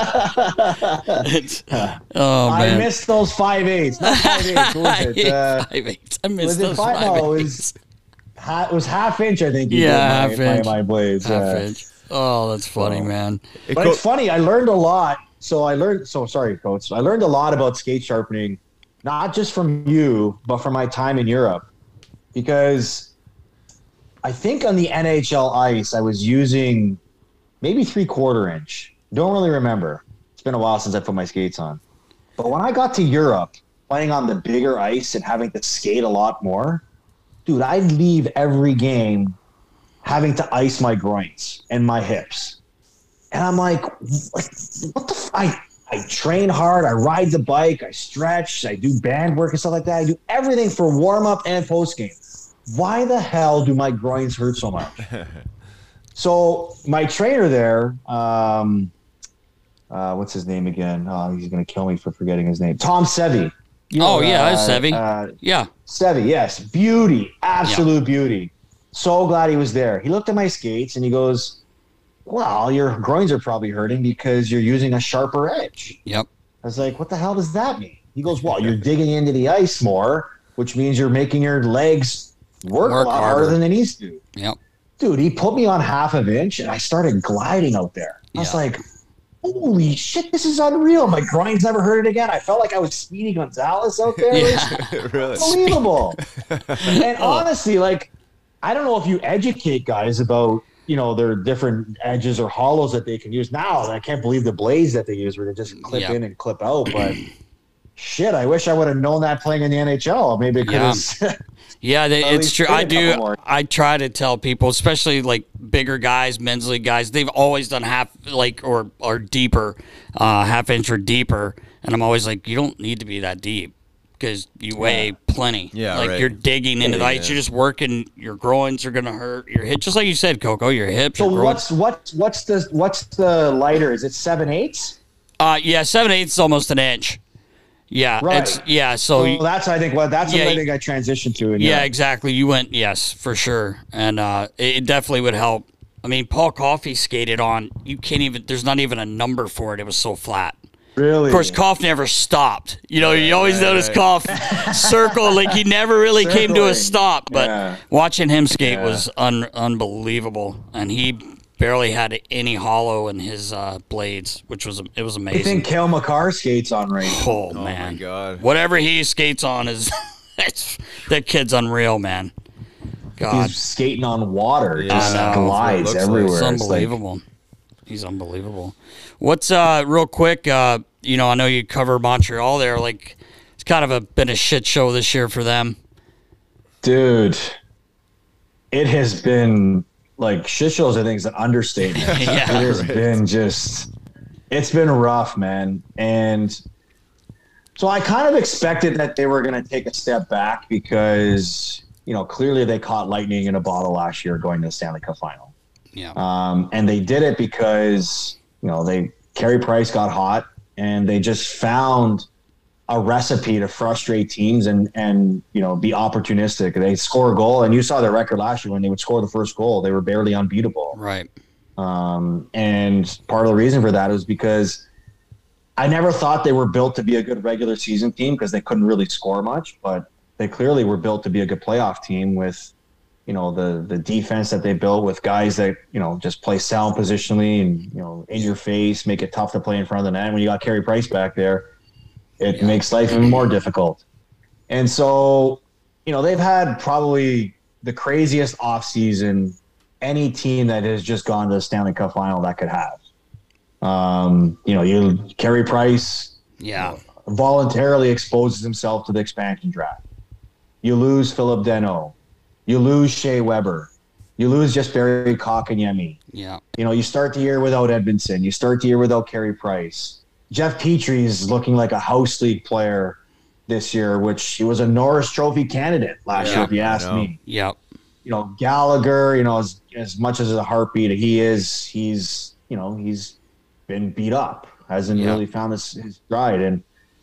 Speaker 3: It's, oh
Speaker 4: I
Speaker 3: man,
Speaker 4: missed those five eights. Not five eights. What
Speaker 3: I
Speaker 4: was
Speaker 3: hate
Speaker 4: it? Uh,
Speaker 3: five eights. I missed
Speaker 4: was it
Speaker 3: those
Speaker 4: five?
Speaker 3: five
Speaker 4: No, it
Speaker 3: eights.
Speaker 4: was, ha- it was half inch, I think. You
Speaker 3: Yeah,
Speaker 4: did
Speaker 3: half
Speaker 4: my,
Speaker 3: inch.
Speaker 4: My, my blades.
Speaker 3: Half
Speaker 4: yeah.
Speaker 3: inch. Oh, that's funny,
Speaker 4: So-
Speaker 3: man.
Speaker 5: It
Speaker 4: But
Speaker 5: co-
Speaker 4: it's funny. I learned a lot. So I learned. So sorry, coach. I learned a lot about skate sharpening, not just from you, but from my time in Europe, because I think on the N H L ice I was using maybe three quarter inch. Don't really remember. It's been a while since I put my skates on. But when I got to Europe, playing on the bigger ice and having to skate a lot more, dude, I'd leave every game having to ice my groins and my hips. And I'm like, like what the f- I, I train hard, I ride the bike, I stretch, I do band work and stuff like that. I do everything for warm-up and post-game. Why the hell do my groins hurt so much? So my trainer there, um, uh, what's his name again? Oh, he's going to kill me for forgetting his name. Tom Sevi. You
Speaker 3: Oh, yeah,
Speaker 4: uh,
Speaker 3: that's Sevi.
Speaker 4: Uh,
Speaker 3: Yeah,
Speaker 4: Sevi, yes. Beauty. Absolute beauty. So glad he was there. He looked at my skates and he goes, well, your groins are probably hurting because you're using a sharper edge.
Speaker 3: yep,
Speaker 4: I was like, what the hell does that mean? He goes, well, you're digging into the ice more, which means you're making your legs work,
Speaker 3: Work
Speaker 4: a lot
Speaker 3: harder.
Speaker 4: harder than they need to.
Speaker 3: yep.
Speaker 4: Dude, he put me on half an inch and I started gliding out there. I was
Speaker 3: Yeah.
Speaker 4: like, holy shit, this is unreal. My groins never hurt it again. I felt like I was Speedy Gonzalez out there.
Speaker 3: Yeah.
Speaker 5: really.
Speaker 4: Unbelievable. And honestly, like, I don't know if you educate guys about, you know, their different edges or hollows that they can use now. I can't believe the blades that they use where they just clip
Speaker 3: Yeah.
Speaker 4: in and clip out. But shit, I wish I would have known that playing in the N H L. Maybe it could
Speaker 3: Yeah.
Speaker 4: have.
Speaker 3: Yeah, they,
Speaker 4: At
Speaker 3: it's
Speaker 4: least
Speaker 3: true.
Speaker 4: get a
Speaker 3: I do.
Speaker 4: couple more.
Speaker 3: I try to tell people, especially like bigger guys, men's league guys. They've always done half, like or or deeper, uh, half inch or deeper, and I'm always like, you don't need to be that deep because you weigh plenty.
Speaker 5: Yeah,
Speaker 3: like
Speaker 5: right.
Speaker 3: you're digging into the
Speaker 5: Yeah,
Speaker 3: ice.
Speaker 5: yeah.
Speaker 3: You're just working. Your groins are gonna hurt. Your hip, just like you said, Coco. Your hips.
Speaker 4: So
Speaker 3: your groins.
Speaker 4: what's what's what's the what's the lighter? Is it seven eighths?
Speaker 3: Uh, yeah, seven eighths is almost an inch. Yeah,
Speaker 4: Right.
Speaker 3: it's yeah. So
Speaker 4: Well, that's I think what that's
Speaker 3: Yeah,
Speaker 4: what I
Speaker 3: you-
Speaker 4: think I transitioned to. In
Speaker 3: yeah,
Speaker 4: Europe.
Speaker 3: exactly. You went yes for sure, and uh, it, it definitely would help. I mean, Paul Coffey skated on. You can't even. There's not even a number for it. It was so flat.
Speaker 4: Really.
Speaker 3: Of course, Koff never stopped. You know, you always
Speaker 5: right,
Speaker 3: notice
Speaker 5: right.
Speaker 3: Koff circle like he never really came to a
Speaker 4: Circling.
Speaker 3: stop. But
Speaker 4: Yeah.
Speaker 3: watching him skate
Speaker 4: Yeah.
Speaker 3: was un- unbelievable, and he barely had any hollow in his uh, blades, which was it was
Speaker 4: I
Speaker 3: amazing.
Speaker 4: think Kale McCarr skates on right now.
Speaker 3: Oh,
Speaker 5: Oh
Speaker 3: man,
Speaker 5: my God.
Speaker 3: whatever he skates on is it's, that kid's unreal, man. God,
Speaker 4: He's skating on water. It
Speaker 5: Yeah,
Speaker 4: just
Speaker 3: I know.
Speaker 4: glides
Speaker 5: Looks like-
Speaker 4: everywhere.
Speaker 3: it's
Speaker 4: It's like-
Speaker 3: unbelievable. He's unbelievable. What's uh real quick? Uh, you know, I know you cover Montreal there. Like, kind of a been a shit show this year for them.
Speaker 4: Dude, it has been like shit shows. I think is an understatement.
Speaker 3: Yeah,
Speaker 4: it has
Speaker 5: right.
Speaker 4: been just, it's been rough, man. And so I kind of expected that they were going to take a step back because, you know, clearly they caught lightning in a bottle last year going to the Stanley Cup final.
Speaker 3: Yeah.
Speaker 4: Um, and they did it because, you know, they Carey Price got hot and they just found a recipe to frustrate teams and, and, you know, be opportunistic. They score a goal, and you saw their record last year when they would score the first goal, they were barely unbeatable.
Speaker 3: Right.
Speaker 4: Um, and part of the reason for that is because I never thought they were built to be a good regular season team because they couldn't really score much, but they clearly were built to be a good playoff team with, you know, the, the defense that they built with guys that, you know, just play sound positionally and, you know, in your face, make it tough to play in front of the net. When you got Carey Price back there, it
Speaker 3: Yeah.
Speaker 4: makes life even more difficult. And so, you know, they've had probably the craziest offseason any team that has just gone to the Stanley Cup final that could have. Um, you know, you Carey Price
Speaker 3: Yeah.
Speaker 4: voluntarily exposes himself to the expansion draft. You lose Philip Deneau. You lose Shea Weber. You lose just Barry Kotkaniemi.
Speaker 3: Yeah.
Speaker 4: You know, you start the year without Edmondson. You start the year without Carey Price. Jeff Petrie is looking like a house league player this year, which he was a Norris Trophy candidate last
Speaker 3: Yeah,
Speaker 4: year, if you
Speaker 5: I
Speaker 4: ask
Speaker 5: know.
Speaker 4: me.
Speaker 3: Yeah.
Speaker 4: You know, Gallagher, you know, as, as much as a heartbeat he is, he's, you know, he's been beat up, hasn't
Speaker 3: Yeah.
Speaker 4: really found his, his stride. And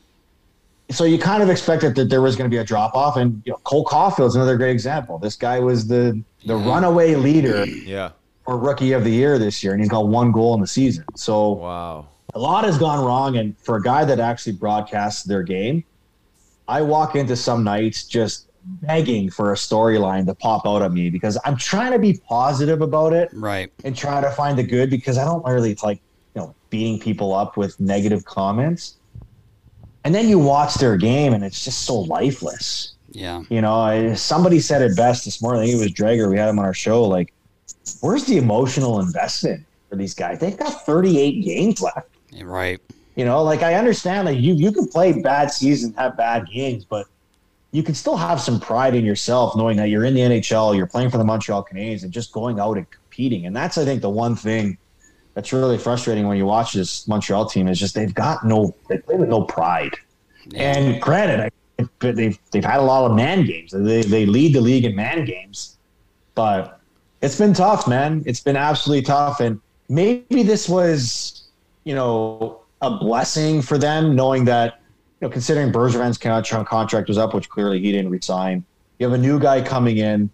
Speaker 4: so you kind of expected that there was going to be a drop off. And, you know, Cole Caulfield's another great example. This guy was the, the
Speaker 3: Yeah.
Speaker 4: runaway leader
Speaker 5: Yeah.
Speaker 4: for Rookie of the Year this year, and he's got one goal in the season. So
Speaker 5: Wow.
Speaker 4: a lot has gone wrong. And for a guy that actually broadcasts their game, I walk into some nights just begging for a storyline to pop out at me because I'm trying to be positive about it
Speaker 3: Right.
Speaker 4: and try to find the good, because I don't really like, you know, beating people up with negative comments. And then you watch their game and it's just so lifeless.
Speaker 3: Yeah.
Speaker 4: You know, I, somebody said it best this morning. I think it was Drager. We had him on our show. Like, where's the emotional investment for these guys? They've got thirty-eight games left.
Speaker 3: Right.
Speaker 4: You know, like I understand that you you can play bad seasons, have bad games, but you can still have some pride in yourself knowing that you're in the N H L, you're playing for the Montreal Canadiens, and just going out and competing. And that's, I think, the one thing that's really frustrating when you watch this Montreal team is just they've got no, they play with no pride.
Speaker 3: Yeah.
Speaker 4: And granted, I, they've they've had a lot of man games. They they lead the league in man games, but it's been tough, man. It's been absolutely tough. And maybe this was, you know, a blessing for them, knowing that, you know, considering Bergevin's contract was up, which clearly he didn't resign. You have a new guy coming in,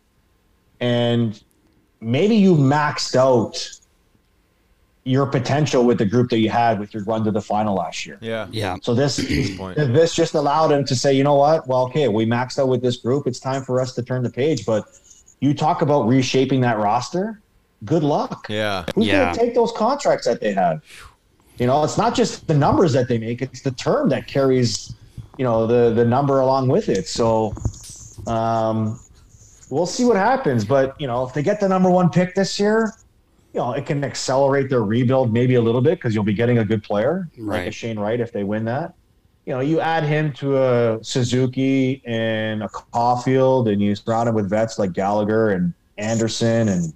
Speaker 4: and maybe you maxed out your potential with the group that you had with your run to the final last year.
Speaker 5: Yeah.
Speaker 3: Yeah.
Speaker 4: So this
Speaker 5: point.
Speaker 4: this just allowed him to say, you know what? Well, okay, we maxed out with this group. It's time for us to turn the page. But you talk about reshaping that roster. Good luck.
Speaker 5: Yeah.
Speaker 4: Who's
Speaker 3: Yeah.
Speaker 4: going to take those contracts that they have? You know, it's not just the numbers that they make; it's the term that carries, you know, the the number along with it. So, um, we'll see what happens. But you know, if they get the number one pick this year, you know, it can accelerate their rebuild maybe a little bit because you'll be getting a good player like a
Speaker 3: Right.
Speaker 4: Shane Wright if they win that. You know, you add him to a Suzuki and a Caulfield, and you surround him with vets like Gallagher and Anderson and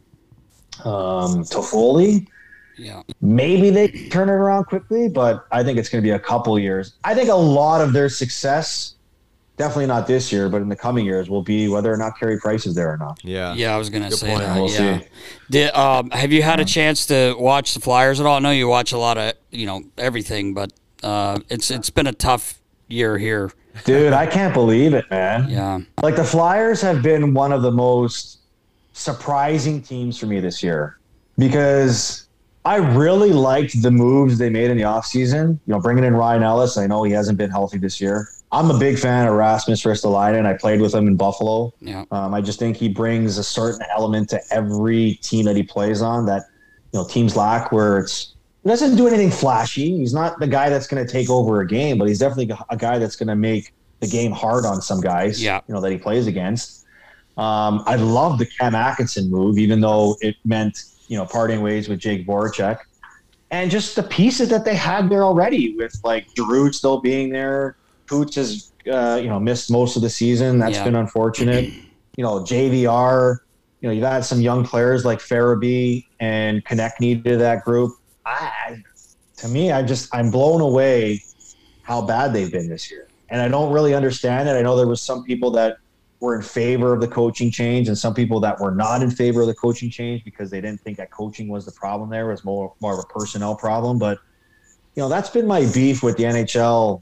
Speaker 4: um, Toffoli.
Speaker 3: Yeah.
Speaker 4: Maybe they turn it around quickly, but I think it's going to be a couple years. I think a lot of their success, definitely not this year, but in the coming years, will be whether or not Carey Price is there or not.
Speaker 5: Yeah.
Speaker 3: Yeah, I was gonna
Speaker 5: Good
Speaker 3: say
Speaker 5: point.
Speaker 3: that.
Speaker 4: We'll
Speaker 3: yeah.
Speaker 4: see.
Speaker 3: Did um have you had a chance to watch the Flyers at all? I know you watch a lot of you know everything, but uh, it's it's been a tough year here.
Speaker 4: Dude, I can't believe it, man.
Speaker 3: Yeah.
Speaker 4: Like the Flyers have been one of the most surprising teams for me this year because I really liked the moves they made in the offseason. You know, bringing in Ryan Ellis. I know he hasn't been healthy this year. I'm a big fan of Rasmus Ristolainen. I played with him in Buffalo.
Speaker 3: Yeah.
Speaker 4: Um, I just think he brings a certain element to every team that he plays on that, you know, teams lack, where it's, he doesn't do anything flashy. He's not the guy that's going to take over a game, but he's definitely a guy that's going to make the game hard on some guys,
Speaker 3: Yeah.
Speaker 4: you know, that he plays against. Um, I love the Cam Atkinson move, even though it meant, you know, parting ways with Jake Voracek. And just the pieces that they had there already with, like, Giroux still being there, Coots has, uh, you know, missed most of the season. That's
Speaker 3: Yeah.
Speaker 4: been unfortunate. You know, J V R, you know, you've had some young players like Farabee and Konechny to that group. I, to me, I just, I'm blown away how bad they've been this year. And I don't really understand it. I know there was some people that were in favor of the coaching change and some people that were not in favor of the coaching change because they didn't think that coaching was the problem there. It was more, more of a personnel problem. But, you know, that's been my beef with the N H L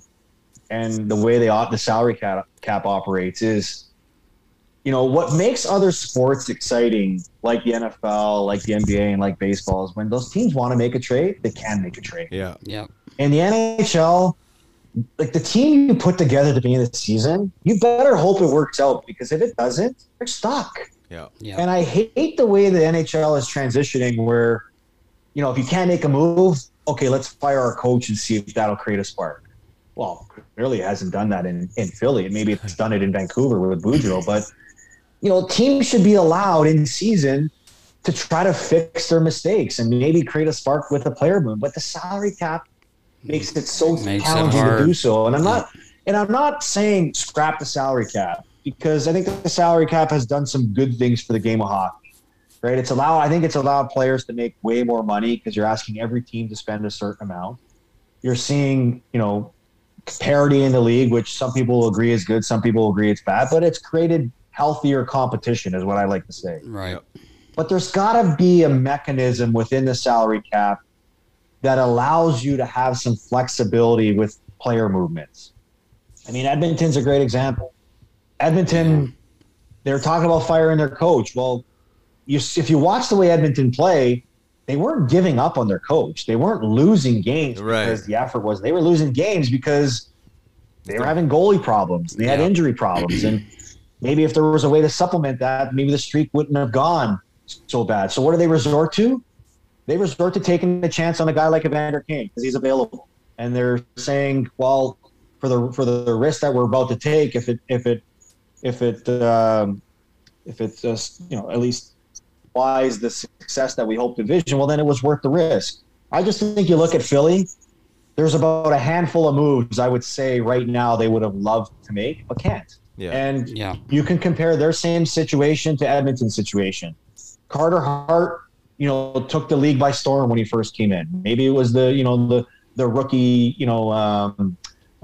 Speaker 4: and the way they the salary cap, cap operates is, you know, what makes other sports exciting, like the N F L, like the N B A, and like baseball, is when those teams want to make a trade, they can make a trade.
Speaker 5: Yeah.
Speaker 3: Yeah.
Speaker 4: In the N H L, like the team you put together at the beginning of the season, you better hope it works out because if it doesn't, you're stuck.
Speaker 5: Yeah.
Speaker 3: Yeah.
Speaker 4: And I hate the way the N H L is transitioning where, you know, if you can't make a move, okay, let's fire our coach and see if that'll create a spark. Well, clearly it hasn't done that in, in Philly. Maybe it's done it in Vancouver with Boudreau. But, you know, teams should be allowed in season to try to fix their mistakes and maybe create a spark with a player move. But the salary cap makes it so
Speaker 3: Makes it
Speaker 4: challenging
Speaker 3: hard.
Speaker 4: to do so. And I'm not and I'm not saying scrap the salary cap because I think that the salary cap has done some good things for the game of hockey. Right? It's allowed I think it's allowed players to make way more money because you're asking every team to spend a certain amount. You're seeing, you know, parity in the league, which some people will agree is good, some people will agree it's bad, but it's created healthier competition is what I like to say.
Speaker 3: Right.
Speaker 4: But there's got to be a mechanism within the salary cap that allows you to have some flexibility with player movements. I mean, Edmonton's a great example. Edmonton, they're talking about firing their coach. Well, you, if you watch the way Edmonton play, they weren't giving up on their coach. They weren't losing games
Speaker 5: Right.
Speaker 4: because the effort was. They were losing games because they were having goalie problems. They had
Speaker 3: Yeah.
Speaker 4: injury problems. And maybe if there was a way to supplement that, maybe the streak wouldn't have gone so bad. So what do they resort to? They resort to taking a chance on a guy like Evander Kane because he's available. And they're saying, well, for the for the risk that we're about to take, if it if it if it um, if it just you know at least buys the success that we hope to vision, well, then it was worth the risk. I just think you look at Philly. There's about a handful of moves I would say right now they would have loved to make, but can't.
Speaker 5: Yeah.
Speaker 4: And
Speaker 3: Yeah.
Speaker 4: you can compare their same situation to Edmonton's situation. Carter Hart, you know, took the league by storm when he first came in. Maybe it was the, you know, the the rookie, you know, um,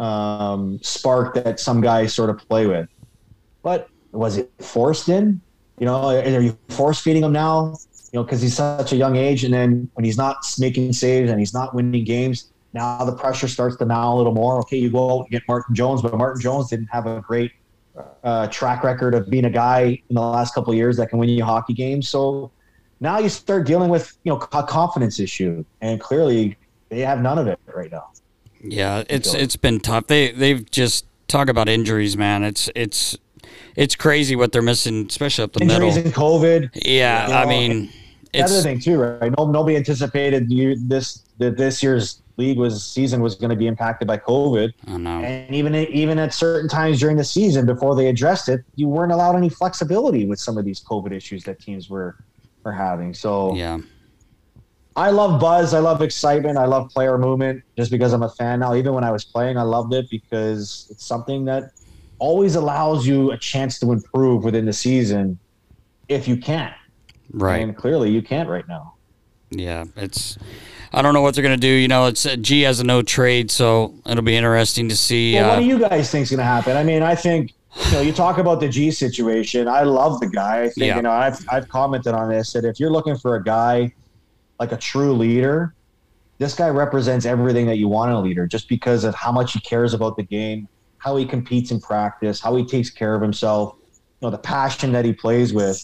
Speaker 4: um, spark that some guys sort of play with. But was it forced in? You know, are you force feeding him now? You know, because he's such a young age, and then when he's not making saves and he's not winning games, now the pressure starts to mount a little more. Okay, you go out and get Martin Jones, but Martin Jones didn't have a great uh, track record of being a guy in the last couple of years that can win you hockey games. So now you start dealing with, you know, a confidence issue, and clearly they have none of it right now.
Speaker 3: Yeah, it's it's been tough. They they've just talk about injuries, man. It's it's it's crazy what they're missing, especially up the
Speaker 4: Injuries
Speaker 3: middle.
Speaker 4: and COVID.
Speaker 3: Yeah,
Speaker 4: you know,
Speaker 3: I mean,
Speaker 4: The other
Speaker 3: it's
Speaker 4: thing too, right? No, nobody anticipated you, this that this year's league was season was going to be impacted by COVID,
Speaker 3: I know.
Speaker 4: and even even at certain times during the season before they addressed it, you weren't allowed any flexibility with some of these COVID issues that teams were were having. So
Speaker 3: Yeah,
Speaker 4: I love buzz, I love excitement, I love player movement. Just because I'm a fan now, even when I was playing, I loved it because it's something that always allows you a chance to improve within the season if you can.
Speaker 3: right.
Speaker 4: And clearly you can't right now.
Speaker 3: Yeah, it's. I don't know what they're gonna do. You know, it's uh, G has a no trade, so it'll be interesting to see.
Speaker 4: Well,
Speaker 3: uh,
Speaker 4: what do you guys think is going to happen? I mean, I think, you know, you talk about the G situation. I love the guy. I think,
Speaker 3: Yeah.
Speaker 4: you know, I've, I've commented on this, that if you're looking for a guy like a true leader, this guy represents everything that you want in a leader just because of how much he cares about the game, how he competes in practice, how he takes care of himself, you know, the passion that he plays with.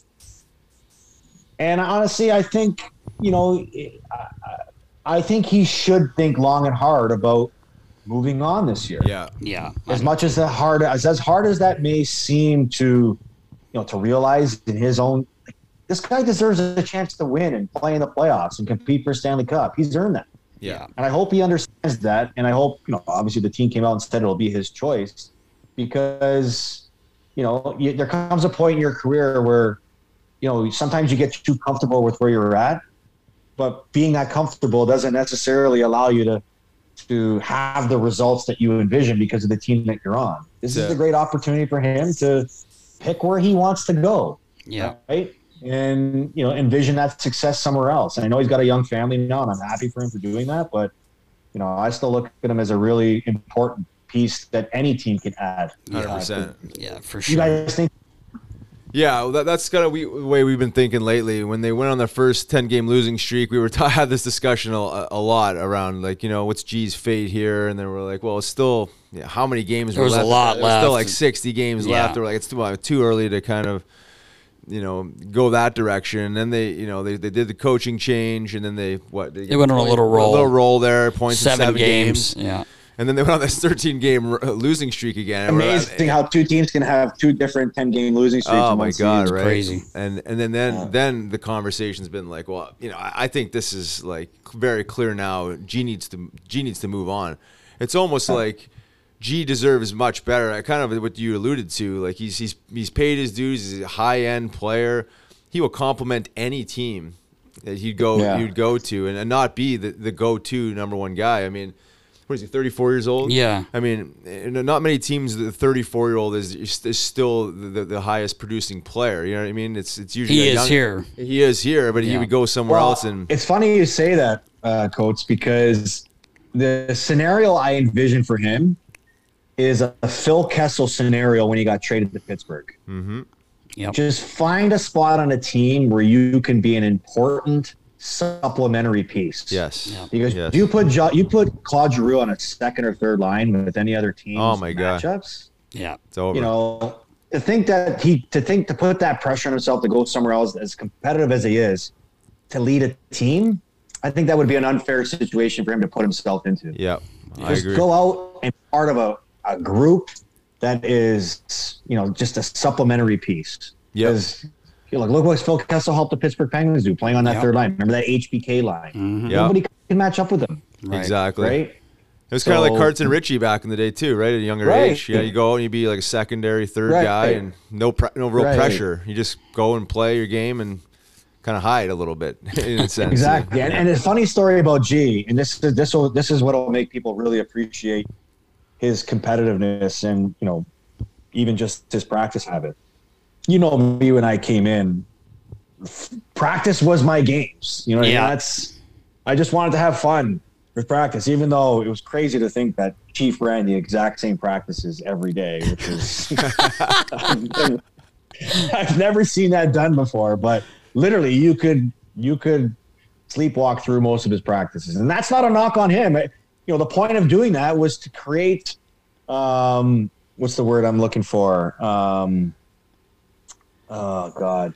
Speaker 4: And honestly, I think, you know, I, I think he should think long and hard about moving on this year.
Speaker 5: Yeah.
Speaker 3: yeah,
Speaker 4: As much as that hard as as hard as that may seem to, you know, to realize in his own, like, this guy deserves a chance to win and play in the playoffs and compete for Stanley Cup. He's earned that,
Speaker 5: Yeah.
Speaker 4: and I hope he understands that. And I hope, you know, obviously the team came out and said it'll be his choice because, you know, you, there comes a point in your career where, you know, sometimes you get too comfortable with where you're at, but being that comfortable doesn't necessarily allow you to to have the results that you envision because of the team that you're on. This
Speaker 5: Yeah.
Speaker 4: is a great opportunity for him to pick where he wants to go.
Speaker 3: Yeah.
Speaker 4: Right. And, you know, envision that success somewhere else. And I know he's got a young family now, and I'm happy for him for doing that. But, you know, I still look at him as a really important piece that any team can add.
Speaker 5: one hundred percent.
Speaker 3: Yeah, for
Speaker 4: You
Speaker 3: sure.
Speaker 4: guys think?
Speaker 5: Yeah, well, that, that's kind of we, the way we've been thinking lately. When they went on their first ten-game losing streak, we were t- had this discussion a, a lot around, like, you know, what's G's fate here? And then we're like, well, it's still, yeah, how many games
Speaker 3: There
Speaker 5: were
Speaker 3: was a
Speaker 5: left?
Speaker 3: lot
Speaker 5: There's still
Speaker 3: left.
Speaker 5: like sixty games
Speaker 3: Yeah.
Speaker 5: left. We're like, it's too, uh, too early to kind of, you know, go that direction. And then they, you know, they, they did the coaching change, and then they, what?
Speaker 3: They went on a
Speaker 5: point-
Speaker 3: little roll.
Speaker 5: A little roll there, points in
Speaker 3: seven,
Speaker 5: seven
Speaker 3: games.
Speaker 5: games.
Speaker 3: Yeah.
Speaker 5: And then they went on this thirteen-game losing streak again. And we're like-
Speaker 4: Amazing how two teams can have two different ten-game losing streaks.
Speaker 5: Oh
Speaker 4: in
Speaker 5: my
Speaker 4: one
Speaker 5: god,
Speaker 4: season.
Speaker 5: right?
Speaker 3: Crazy.
Speaker 5: And and then then
Speaker 4: Yeah.
Speaker 5: then the conversation's been like, well, you know, I, I think this is like very clear now. G needs to G needs to move on. It's almost like G deserves much better. I kind of what you alluded to, like he's he's he's paid his dues. He's a high end player. He will complement any team that he'd go
Speaker 4: Yeah.
Speaker 5: you'd go to, and, and not be the, the go to number one guy. I mean, what is he, thirty-four years old?
Speaker 3: Yeah.
Speaker 5: I mean, in not many teams, the thirty-four-year-old is, is still the, the highest producing player. You know what I mean? It's it's usually
Speaker 3: He
Speaker 5: a
Speaker 3: is
Speaker 5: young-
Speaker 3: here.
Speaker 5: He is here, but he
Speaker 3: Yeah.
Speaker 5: would go somewhere
Speaker 4: Well,
Speaker 5: else. And
Speaker 4: it's funny you say that, uh, Coates, because the scenario I envision for him is a, a Phil Kessel scenario when he got traded to Pittsburgh.
Speaker 3: Yep.
Speaker 4: Just find a spot on a team where you can be an important supplementary piece.
Speaker 5: yes,
Speaker 3: Yeah.
Speaker 4: Because
Speaker 5: yes.
Speaker 4: you put jo- you put Claude Giroux on a second or third line with any other team.
Speaker 5: Oh, my God.
Speaker 4: matchups.
Speaker 3: Yeah.
Speaker 5: it's over.
Speaker 4: You know, to think that he to think to put that pressure on himself to go somewhere else, as competitive as he is, to lead a team, I think that would be an unfair situation for him to put himself into.
Speaker 5: yeah, I
Speaker 4: Just
Speaker 5: agree.
Speaker 4: go out and be part of a, a group that is, you know, just a supplementary piece.
Speaker 5: Yep.
Speaker 4: Because you know, look, look what Phil Kessel helped the Pittsburgh Penguins do, playing on that
Speaker 3: Yep.
Speaker 4: third line. Remember that H B K line?
Speaker 3: Mhm.
Speaker 5: Yeah.
Speaker 4: Nobody can match up with them,
Speaker 3: Right.
Speaker 5: Exactly.
Speaker 4: right?
Speaker 5: It was kind of
Speaker 4: So-
Speaker 5: like Carson Ritchie back in the day too, right? At a younger
Speaker 4: Right.
Speaker 5: age, yeah, you go and you be like a secondary, third
Speaker 4: Right.
Speaker 5: guy, and no pre- no real
Speaker 4: Right.
Speaker 5: pressure. You just go and play your game and kind of hide a little bit in a sense.
Speaker 4: Exactly. And, and a funny story about G, and this is this will this is what will make people really appreciate his competitiveness and, you know, even just his practice habit. You know, me when I came in, f- practice was my games. You know, what I mean?
Speaker 3: Yeah.
Speaker 4: that's I just wanted to have fun with practice, even though it was crazy to think that Chief ran the exact same practices every day, which is I've never seen that done before. But literally, you could you could sleepwalk through most of his practices, and that's not a knock on him. It- you know, the point of doing that was to create, um, what's the word I'm looking for? Um, oh God,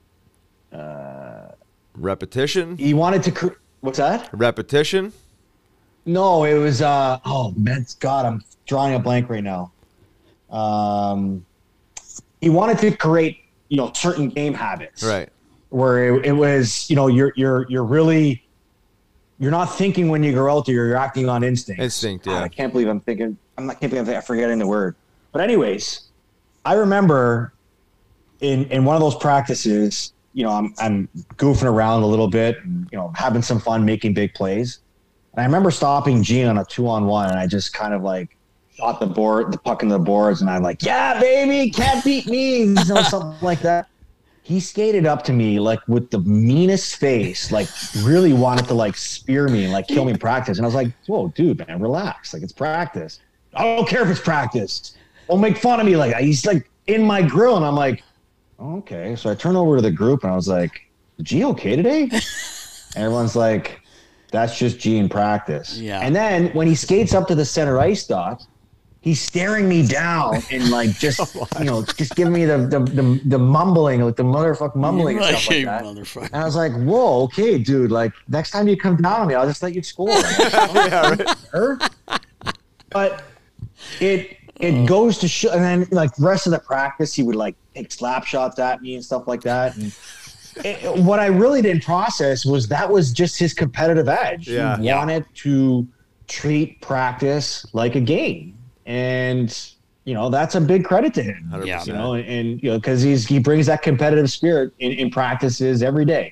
Speaker 5: Repetition,
Speaker 4: he wanted to. Cre- what's that?
Speaker 5: repetition.
Speaker 4: No, it was. Uh, oh man, God, I'm drawing a blank right now. Um, he wanted to create, you know, certain game habits,
Speaker 5: Right.
Speaker 4: where it, it was, you know, you're you're you're really you're not thinking when you go out there, you're acting on instinct.
Speaker 5: Instinct,
Speaker 4: God,
Speaker 5: yeah.
Speaker 4: I can't believe I'm thinking. I'm not can't believe I'm forgetting the word. But anyways, I remember in in one of those practices, you know, I'm I'm goofing around a little bit, and, you know, having some fun, making big plays. And I remember stopping Gene on a two on one, and I just kind of like shot the board, the puck in the boards, and I'm like, "Yeah, baby, can't beat me," you know, something like that. He skated up to me like with the meanest face, like really wanted to like spear me and like kill me in practice. And I was like, "Whoa, dude, man, relax. Like it's practice. I don't care if it's practice. Don't make fun of me like that." He's like in my grill, and I'm like, "Okay." So I turned over to the group, and I was like, "G okay today?" And everyone's like, "That's just G in practice."
Speaker 3: Yeah.
Speaker 4: And then when he skates up to the center ice dot, he's staring me down and like just you know just giving me the the the, the mumbling, like the motherfucking mumbling and stuff like that.
Speaker 3: Motherfucker.
Speaker 4: And I was like, "Whoa, okay, dude. Like next time you come down on me, I'll just let you score."
Speaker 5: Yeah, right.
Speaker 4: Her. But it it goes to show, and then like the rest of the practice, he would like take slap shots at me and stuff like that. And it, what I really didn't process was that was just his competitive edge.
Speaker 5: Yeah.
Speaker 4: He
Speaker 3: Yeah.
Speaker 4: wanted to treat practice like a game, and you know that's a big credit to him.
Speaker 3: Yeah.
Speaker 4: You know, and, and you know because he's he brings that competitive spirit in, in practices every day,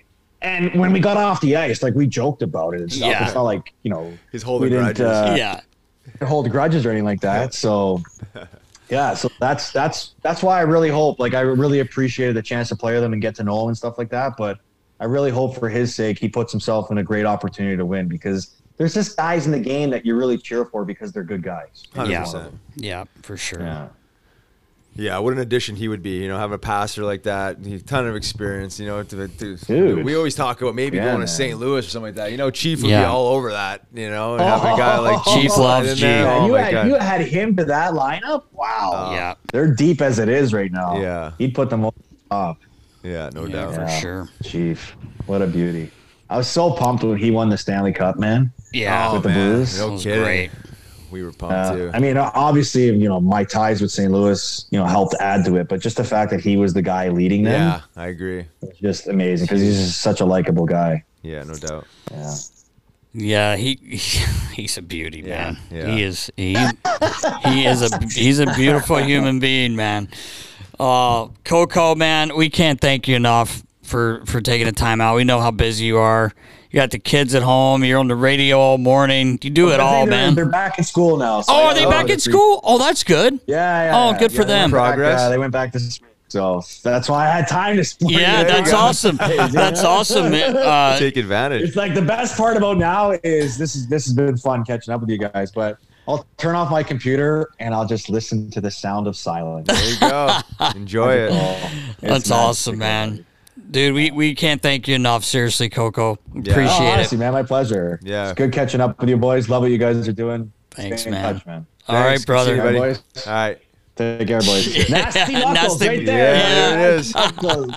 Speaker 4: And when we got off the ice, like we joked about it and stuff.
Speaker 3: Yeah.
Speaker 4: It's not like, you know,
Speaker 5: He's holding
Speaker 4: we didn't,
Speaker 5: grudges.
Speaker 4: uh,
Speaker 3: yeah.
Speaker 4: hold grudges or anything like that. So yeah, so that's that's that's why I really hope, like I really appreciated the chance to play with him and get to know him and stuff like that. But I really hope for his sake he puts himself in a great opportunity to win, because there's just guys in the game that you really cheer for because they're good guys.
Speaker 5: one hundred
Speaker 3: Yeah.
Speaker 5: percent.
Speaker 3: Yeah, for sure.
Speaker 4: Yeah.
Speaker 5: Yeah, what an addition he would be. You know, having a passer like that, a ton of experience. You know, to, to,
Speaker 4: Dude.
Speaker 5: we always talk about maybe
Speaker 4: Yeah,
Speaker 5: going to
Speaker 4: man.
Speaker 5: Saint Louis or something like that. You know, Chief would be
Speaker 3: Yeah.
Speaker 5: all over that. You know, and having a guy like
Speaker 3: Chief
Speaker 5: slide
Speaker 3: loves
Speaker 5: in
Speaker 3: G.
Speaker 5: there,
Speaker 4: Yeah,
Speaker 5: Oh
Speaker 4: you
Speaker 5: my
Speaker 4: had
Speaker 5: god.
Speaker 4: you had him to that lineup. Wow.
Speaker 3: Yeah,
Speaker 4: They're deep as it is right now.
Speaker 5: Yeah.
Speaker 4: He'd put them up.
Speaker 5: Yeah, no
Speaker 3: yeah,
Speaker 5: doubt.
Speaker 3: for
Speaker 4: Yeah.
Speaker 3: sure.
Speaker 4: Chief. What a beauty. I was so pumped when he won the Stanley Cup, man.
Speaker 3: Yeah,
Speaker 5: Oh,
Speaker 4: with the
Speaker 5: man.
Speaker 4: Blues.
Speaker 5: No
Speaker 3: That was
Speaker 5: kidding.
Speaker 3: great.
Speaker 5: We were pumped
Speaker 4: Uh,
Speaker 5: too.
Speaker 4: I mean, obviously, you know, my ties with Saint Louis, you know, helped add to it, but just the fact that he was the guy leading them,
Speaker 5: Yeah, I agree.
Speaker 4: was just amazing because he's just such a likable guy.
Speaker 5: Yeah, no doubt.
Speaker 4: Yeah.
Speaker 3: Yeah, he, he's a beauty, man.
Speaker 5: yeah.
Speaker 3: He is he he is a he's a beautiful human being, man. Uh, Coco, man, we can't thank you enough for for taking the time out. We know how busy you are. You got the kids at home. You're on the radio all morning. You do it
Speaker 4: But
Speaker 3: all,
Speaker 4: they're,
Speaker 3: man.
Speaker 4: They're back in school now. so
Speaker 3: Oh,
Speaker 4: I
Speaker 3: are they
Speaker 4: know
Speaker 3: back
Speaker 4: they're
Speaker 3: in
Speaker 4: free-
Speaker 3: school? Oh, that's good.
Speaker 4: Yeah, yeah.
Speaker 3: Oh,
Speaker 4: yeah,
Speaker 3: good for
Speaker 4: yeah, they
Speaker 3: them.
Speaker 4: went back,
Speaker 5: Progress.
Speaker 4: uh, they went back this week, so that's why I had time this morning.
Speaker 3: Yeah,
Speaker 4: There you
Speaker 3: that's
Speaker 4: go.
Speaker 3: awesome. That's awesome. Uh,
Speaker 5: Take advantage.
Speaker 4: It's like the best part about now is this is this has been fun catching up with you guys, but I'll turn off my computer and I'll just listen to the sound of silence.
Speaker 5: There you go. Enjoy it.
Speaker 4: Oh, it's
Speaker 3: That's awesome,
Speaker 4: magical.
Speaker 3: man. Dude, we, we can't thank you enough. Seriously, Coco.
Speaker 5: Yeah.
Speaker 3: Appreciate
Speaker 4: Oh,
Speaker 3: it.
Speaker 4: honestly, man, my pleasure.
Speaker 5: Yeah.
Speaker 4: It's good catching up with you boys. Love what you guys are doing.
Speaker 3: Thanks,
Speaker 4: Stay in
Speaker 3: man.
Speaker 4: touch, man.
Speaker 3: All right,
Speaker 5: Thanks.
Speaker 3: brother.
Speaker 5: See you,
Speaker 4: All right,
Speaker 5: buddy.
Speaker 4: boys.
Speaker 5: All right.
Speaker 4: Take care, boys. Nasty
Speaker 3: Yeah,
Speaker 4: knuckles
Speaker 3: nasty-
Speaker 4: right there.
Speaker 5: Yeah, there it is.
Speaker 4: Knuckles.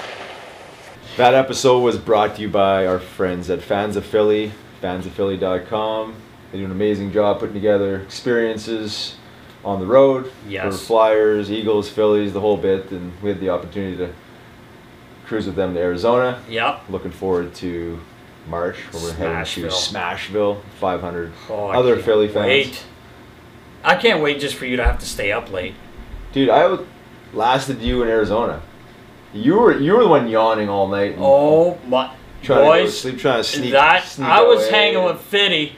Speaker 1: That episode was brought to you by our friends at Fans of Philly, fans of philly dot com. They do an amazing job putting together experiences on the road
Speaker 3: Yes.
Speaker 1: for Flyers, Eagles, Phillies, the whole bit. And we had the opportunity to cruise with them to Arizona.
Speaker 3: Yep.
Speaker 1: Looking forward to March, where we're heading to
Speaker 3: Smashville.
Speaker 1: Smashville, five hundred
Speaker 3: Oh, I
Speaker 1: other
Speaker 3: can't
Speaker 1: Philly fans.
Speaker 3: Wait. I can't wait just for you to have to stay up late.
Speaker 1: Dude, I lasted you in Arizona. You were you were the one yawning all night. And
Speaker 3: Oh my
Speaker 1: trying to go to
Speaker 3: boys,
Speaker 1: sleep, trying to sneak.
Speaker 3: that
Speaker 1: sneak
Speaker 3: I was
Speaker 1: away.
Speaker 3: hanging with Fitty,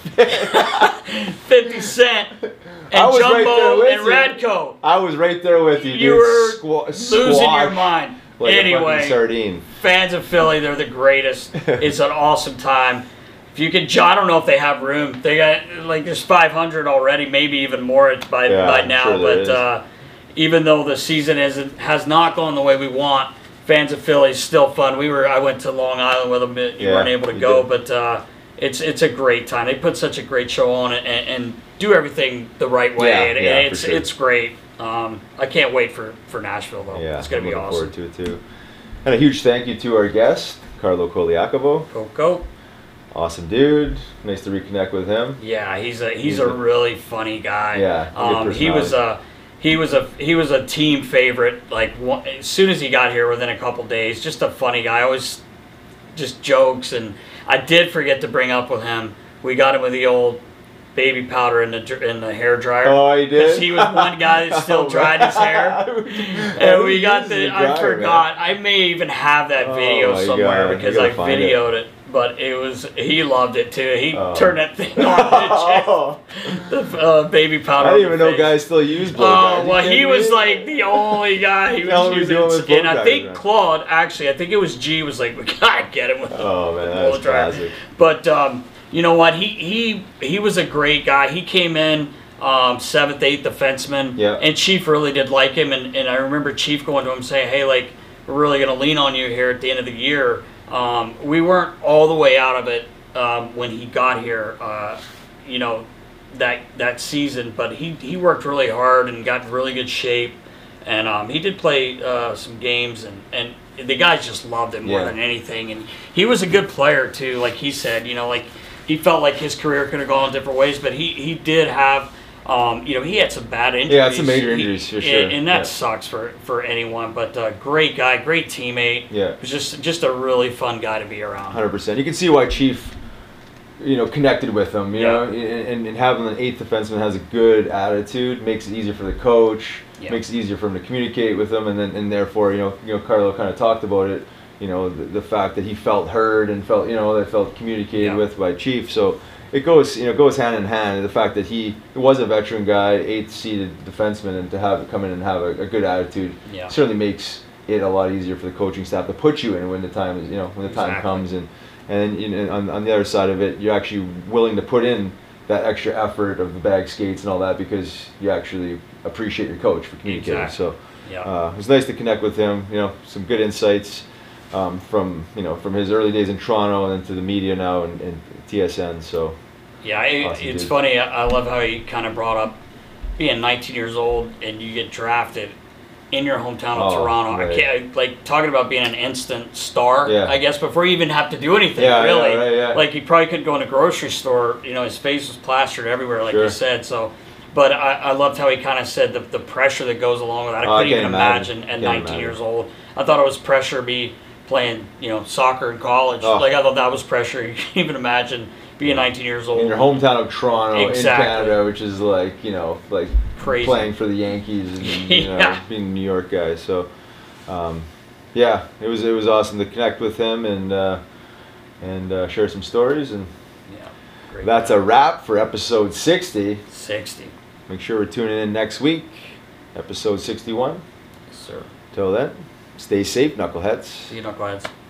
Speaker 3: Fifty Cent, and
Speaker 1: I was right there
Speaker 3: Jumbo
Speaker 1: with
Speaker 3: and
Speaker 1: you.
Speaker 3: Radko.
Speaker 1: I was right there with you, dude.
Speaker 3: You were
Speaker 1: Squa-
Speaker 3: Losing your
Speaker 1: squashed
Speaker 3: mind.
Speaker 1: like a fucking
Speaker 3: Anyway,
Speaker 1: sardine.
Speaker 3: fans of Philly, they're the greatest. It's an awesome time. If you could, I don't know if they have room. They got like there's five hundred already, maybe even more by
Speaker 1: Yeah,
Speaker 3: by
Speaker 1: I'm
Speaker 3: now.
Speaker 1: sure there
Speaker 3: but
Speaker 1: is.
Speaker 3: uh, even though the season isn't has not gone the way we want, fans of Philly is still fun. We were I went to Long Island with them. But you
Speaker 1: Yeah,
Speaker 3: weren't able to
Speaker 1: you
Speaker 3: go,
Speaker 1: did.
Speaker 3: but uh, it's it's a great time. They put such a great show on it and, and do everything the right way.
Speaker 1: Yeah,
Speaker 3: and,
Speaker 1: yeah,
Speaker 3: and
Speaker 1: for
Speaker 3: it's
Speaker 1: sure.
Speaker 3: it's great. Um, I can't wait for, for Nashville though.
Speaker 1: Yeah,
Speaker 3: it's gonna
Speaker 1: I'm
Speaker 3: be
Speaker 1: looking
Speaker 3: awesome.
Speaker 1: forward to it too. And a huge thank you to our guest, Carlo Koliakovo.
Speaker 3: Go go.
Speaker 1: Awesome dude. Nice to reconnect with him.
Speaker 3: Yeah, he's a he's,
Speaker 1: He's
Speaker 3: a
Speaker 1: a-
Speaker 3: really funny guy.
Speaker 1: Yeah, good
Speaker 3: um, he was a he was a he was a team favorite. Like one, as soon as he got here, within a couple days, just a funny guy. Always just jokes, and I did forget to bring up with him. We got him with the old baby powder in the dr- in the hair dryer.
Speaker 1: Oh, he did?
Speaker 3: Because he was one guy that still
Speaker 1: Oh,
Speaker 3: dried his hair. And we got the. I
Speaker 1: dryer,
Speaker 3: forgot. I may even have that
Speaker 1: Oh
Speaker 3: video
Speaker 1: my
Speaker 3: somewhere
Speaker 1: God, you
Speaker 3: because
Speaker 1: gotta
Speaker 3: I
Speaker 1: find it.
Speaker 3: videoed it. But it was. He loved it too. He
Speaker 1: Oh.
Speaker 3: turned that thing on. the uh, baby powder.
Speaker 1: I
Speaker 3: on
Speaker 1: didn't even
Speaker 3: the
Speaker 1: know
Speaker 3: face.
Speaker 1: guys still use blow
Speaker 3: Oh
Speaker 1: dryers. You
Speaker 3: well, he
Speaker 1: kidding
Speaker 3: was
Speaker 1: me?
Speaker 3: like the only guy. He
Speaker 1: How
Speaker 3: was
Speaker 1: was he
Speaker 3: using
Speaker 1: doing
Speaker 3: his
Speaker 1: with
Speaker 3: skin.
Speaker 1: blow
Speaker 3: I
Speaker 1: dryers,
Speaker 3: think
Speaker 1: man?
Speaker 3: Claude. Actually, I think it was G. Was like, we gotta get him with the
Speaker 1: Oh man,
Speaker 3: blow
Speaker 1: that's
Speaker 3: dryer.
Speaker 1: classic.
Speaker 3: But um, you know what? He he he was a great guy. He came in um, seventh, eighth defenseman.
Speaker 1: Yeah.
Speaker 3: And Chief really did like him. And, and I remember Chief going to him saying, "Hey, like we're really gonna lean on you here at the end of the year." Um, we weren't all the way out of it um, when he got here. Uh, you know, that that season, but he he worked really hard and got in really good shape. And um, he did play uh, some games, and, and the guys just loved him more
Speaker 1: Yeah.
Speaker 3: than anything. And he was a good player too, like he said. You know, like he felt like his career could have gone different ways, but he, he did have, um, you know, he had some bad injuries.
Speaker 1: Yeah, some major
Speaker 3: He-
Speaker 1: injuries, for
Speaker 3: and-
Speaker 1: sure.
Speaker 3: And that
Speaker 1: Yeah.
Speaker 3: sucks for, for anyone. But uh, great guy, great teammate.
Speaker 1: Yeah.
Speaker 3: was just just a really fun guy to be around.
Speaker 1: Hundred percent. You can see why Chief, you know, connected with him. You
Speaker 3: Yeah.
Speaker 1: know, and, and, and having an eighth defenseman has a good attitude makes it easier for the coach.
Speaker 3: Yeah.
Speaker 1: Makes it easier for him to communicate with them, and then and therefore, you know, you know, Carlo kind of talked about it. you know, the, the fact that he felt heard and felt, you know, that felt communicated
Speaker 3: Yeah.
Speaker 1: with by Chief. So it goes, you know, goes hand in hand. The fact that he was a veteran guy, eighth seeded defenseman, and to have it come in and have a, a good attitude
Speaker 3: Yeah.
Speaker 1: certainly makes it a lot easier for the coaching staff to put you in when the time is, you know, when the time
Speaker 3: Exactly.
Speaker 1: comes. And and you know, on on the other side of it, you're actually willing to put in that extra effort of the bag skates and all that because you actually appreciate your coach for communicating.
Speaker 3: Exactly.
Speaker 1: So
Speaker 3: Yeah.
Speaker 1: uh, it was nice to connect with him. You know, some good insights um, from you know from his early days in Toronto and then to the media now and, and T S N. So
Speaker 3: Yeah, it,
Speaker 1: Awesome
Speaker 3: it's
Speaker 1: dude.
Speaker 3: funny. I I love how he kind of brought up being nineteen years old and you get drafted in your hometown of
Speaker 1: Oh,
Speaker 3: Toronto.
Speaker 1: right.
Speaker 3: I can't like talking about being an instant star.
Speaker 1: Yeah.
Speaker 3: I guess before you even have to do anything,
Speaker 1: Yeah, yeah,
Speaker 3: really.
Speaker 1: right, yeah.
Speaker 3: Like he probably couldn't go in a grocery store. You know, his face was plastered everywhere, like
Speaker 1: Sure.
Speaker 3: you said. So, but I, I loved how he kind of said the the pressure that goes along with that. I
Speaker 1: Oh, I
Speaker 3: couldn't
Speaker 1: can't
Speaker 3: even
Speaker 1: imagine.
Speaker 3: imagine, at
Speaker 1: Can't
Speaker 3: nineteen
Speaker 1: imagine.
Speaker 3: years old. I thought it was pressure me playing, you know, soccer in college.
Speaker 1: Oh.
Speaker 3: Like I thought that was pressure. You can't even imagine being nineteen years old.
Speaker 1: in your hometown of Toronto
Speaker 3: Exactly.
Speaker 1: in Canada, which is like you know like
Speaker 3: Crazy.
Speaker 1: playing for the Yankees and you know
Speaker 3: Yeah.
Speaker 1: being a New York guy. So um, yeah, it was it was awesome to connect with him and uh, and uh, share some stories. And
Speaker 3: Yeah, great
Speaker 1: that's
Speaker 3: guy.
Speaker 1: a wrap for episode sixty.
Speaker 3: sixty.
Speaker 1: Make sure we're tuning in next week, episode sixty-one.
Speaker 3: Yes, sir.
Speaker 1: Till then, stay safe, knuckleheads.
Speaker 3: See you, knuckleheads.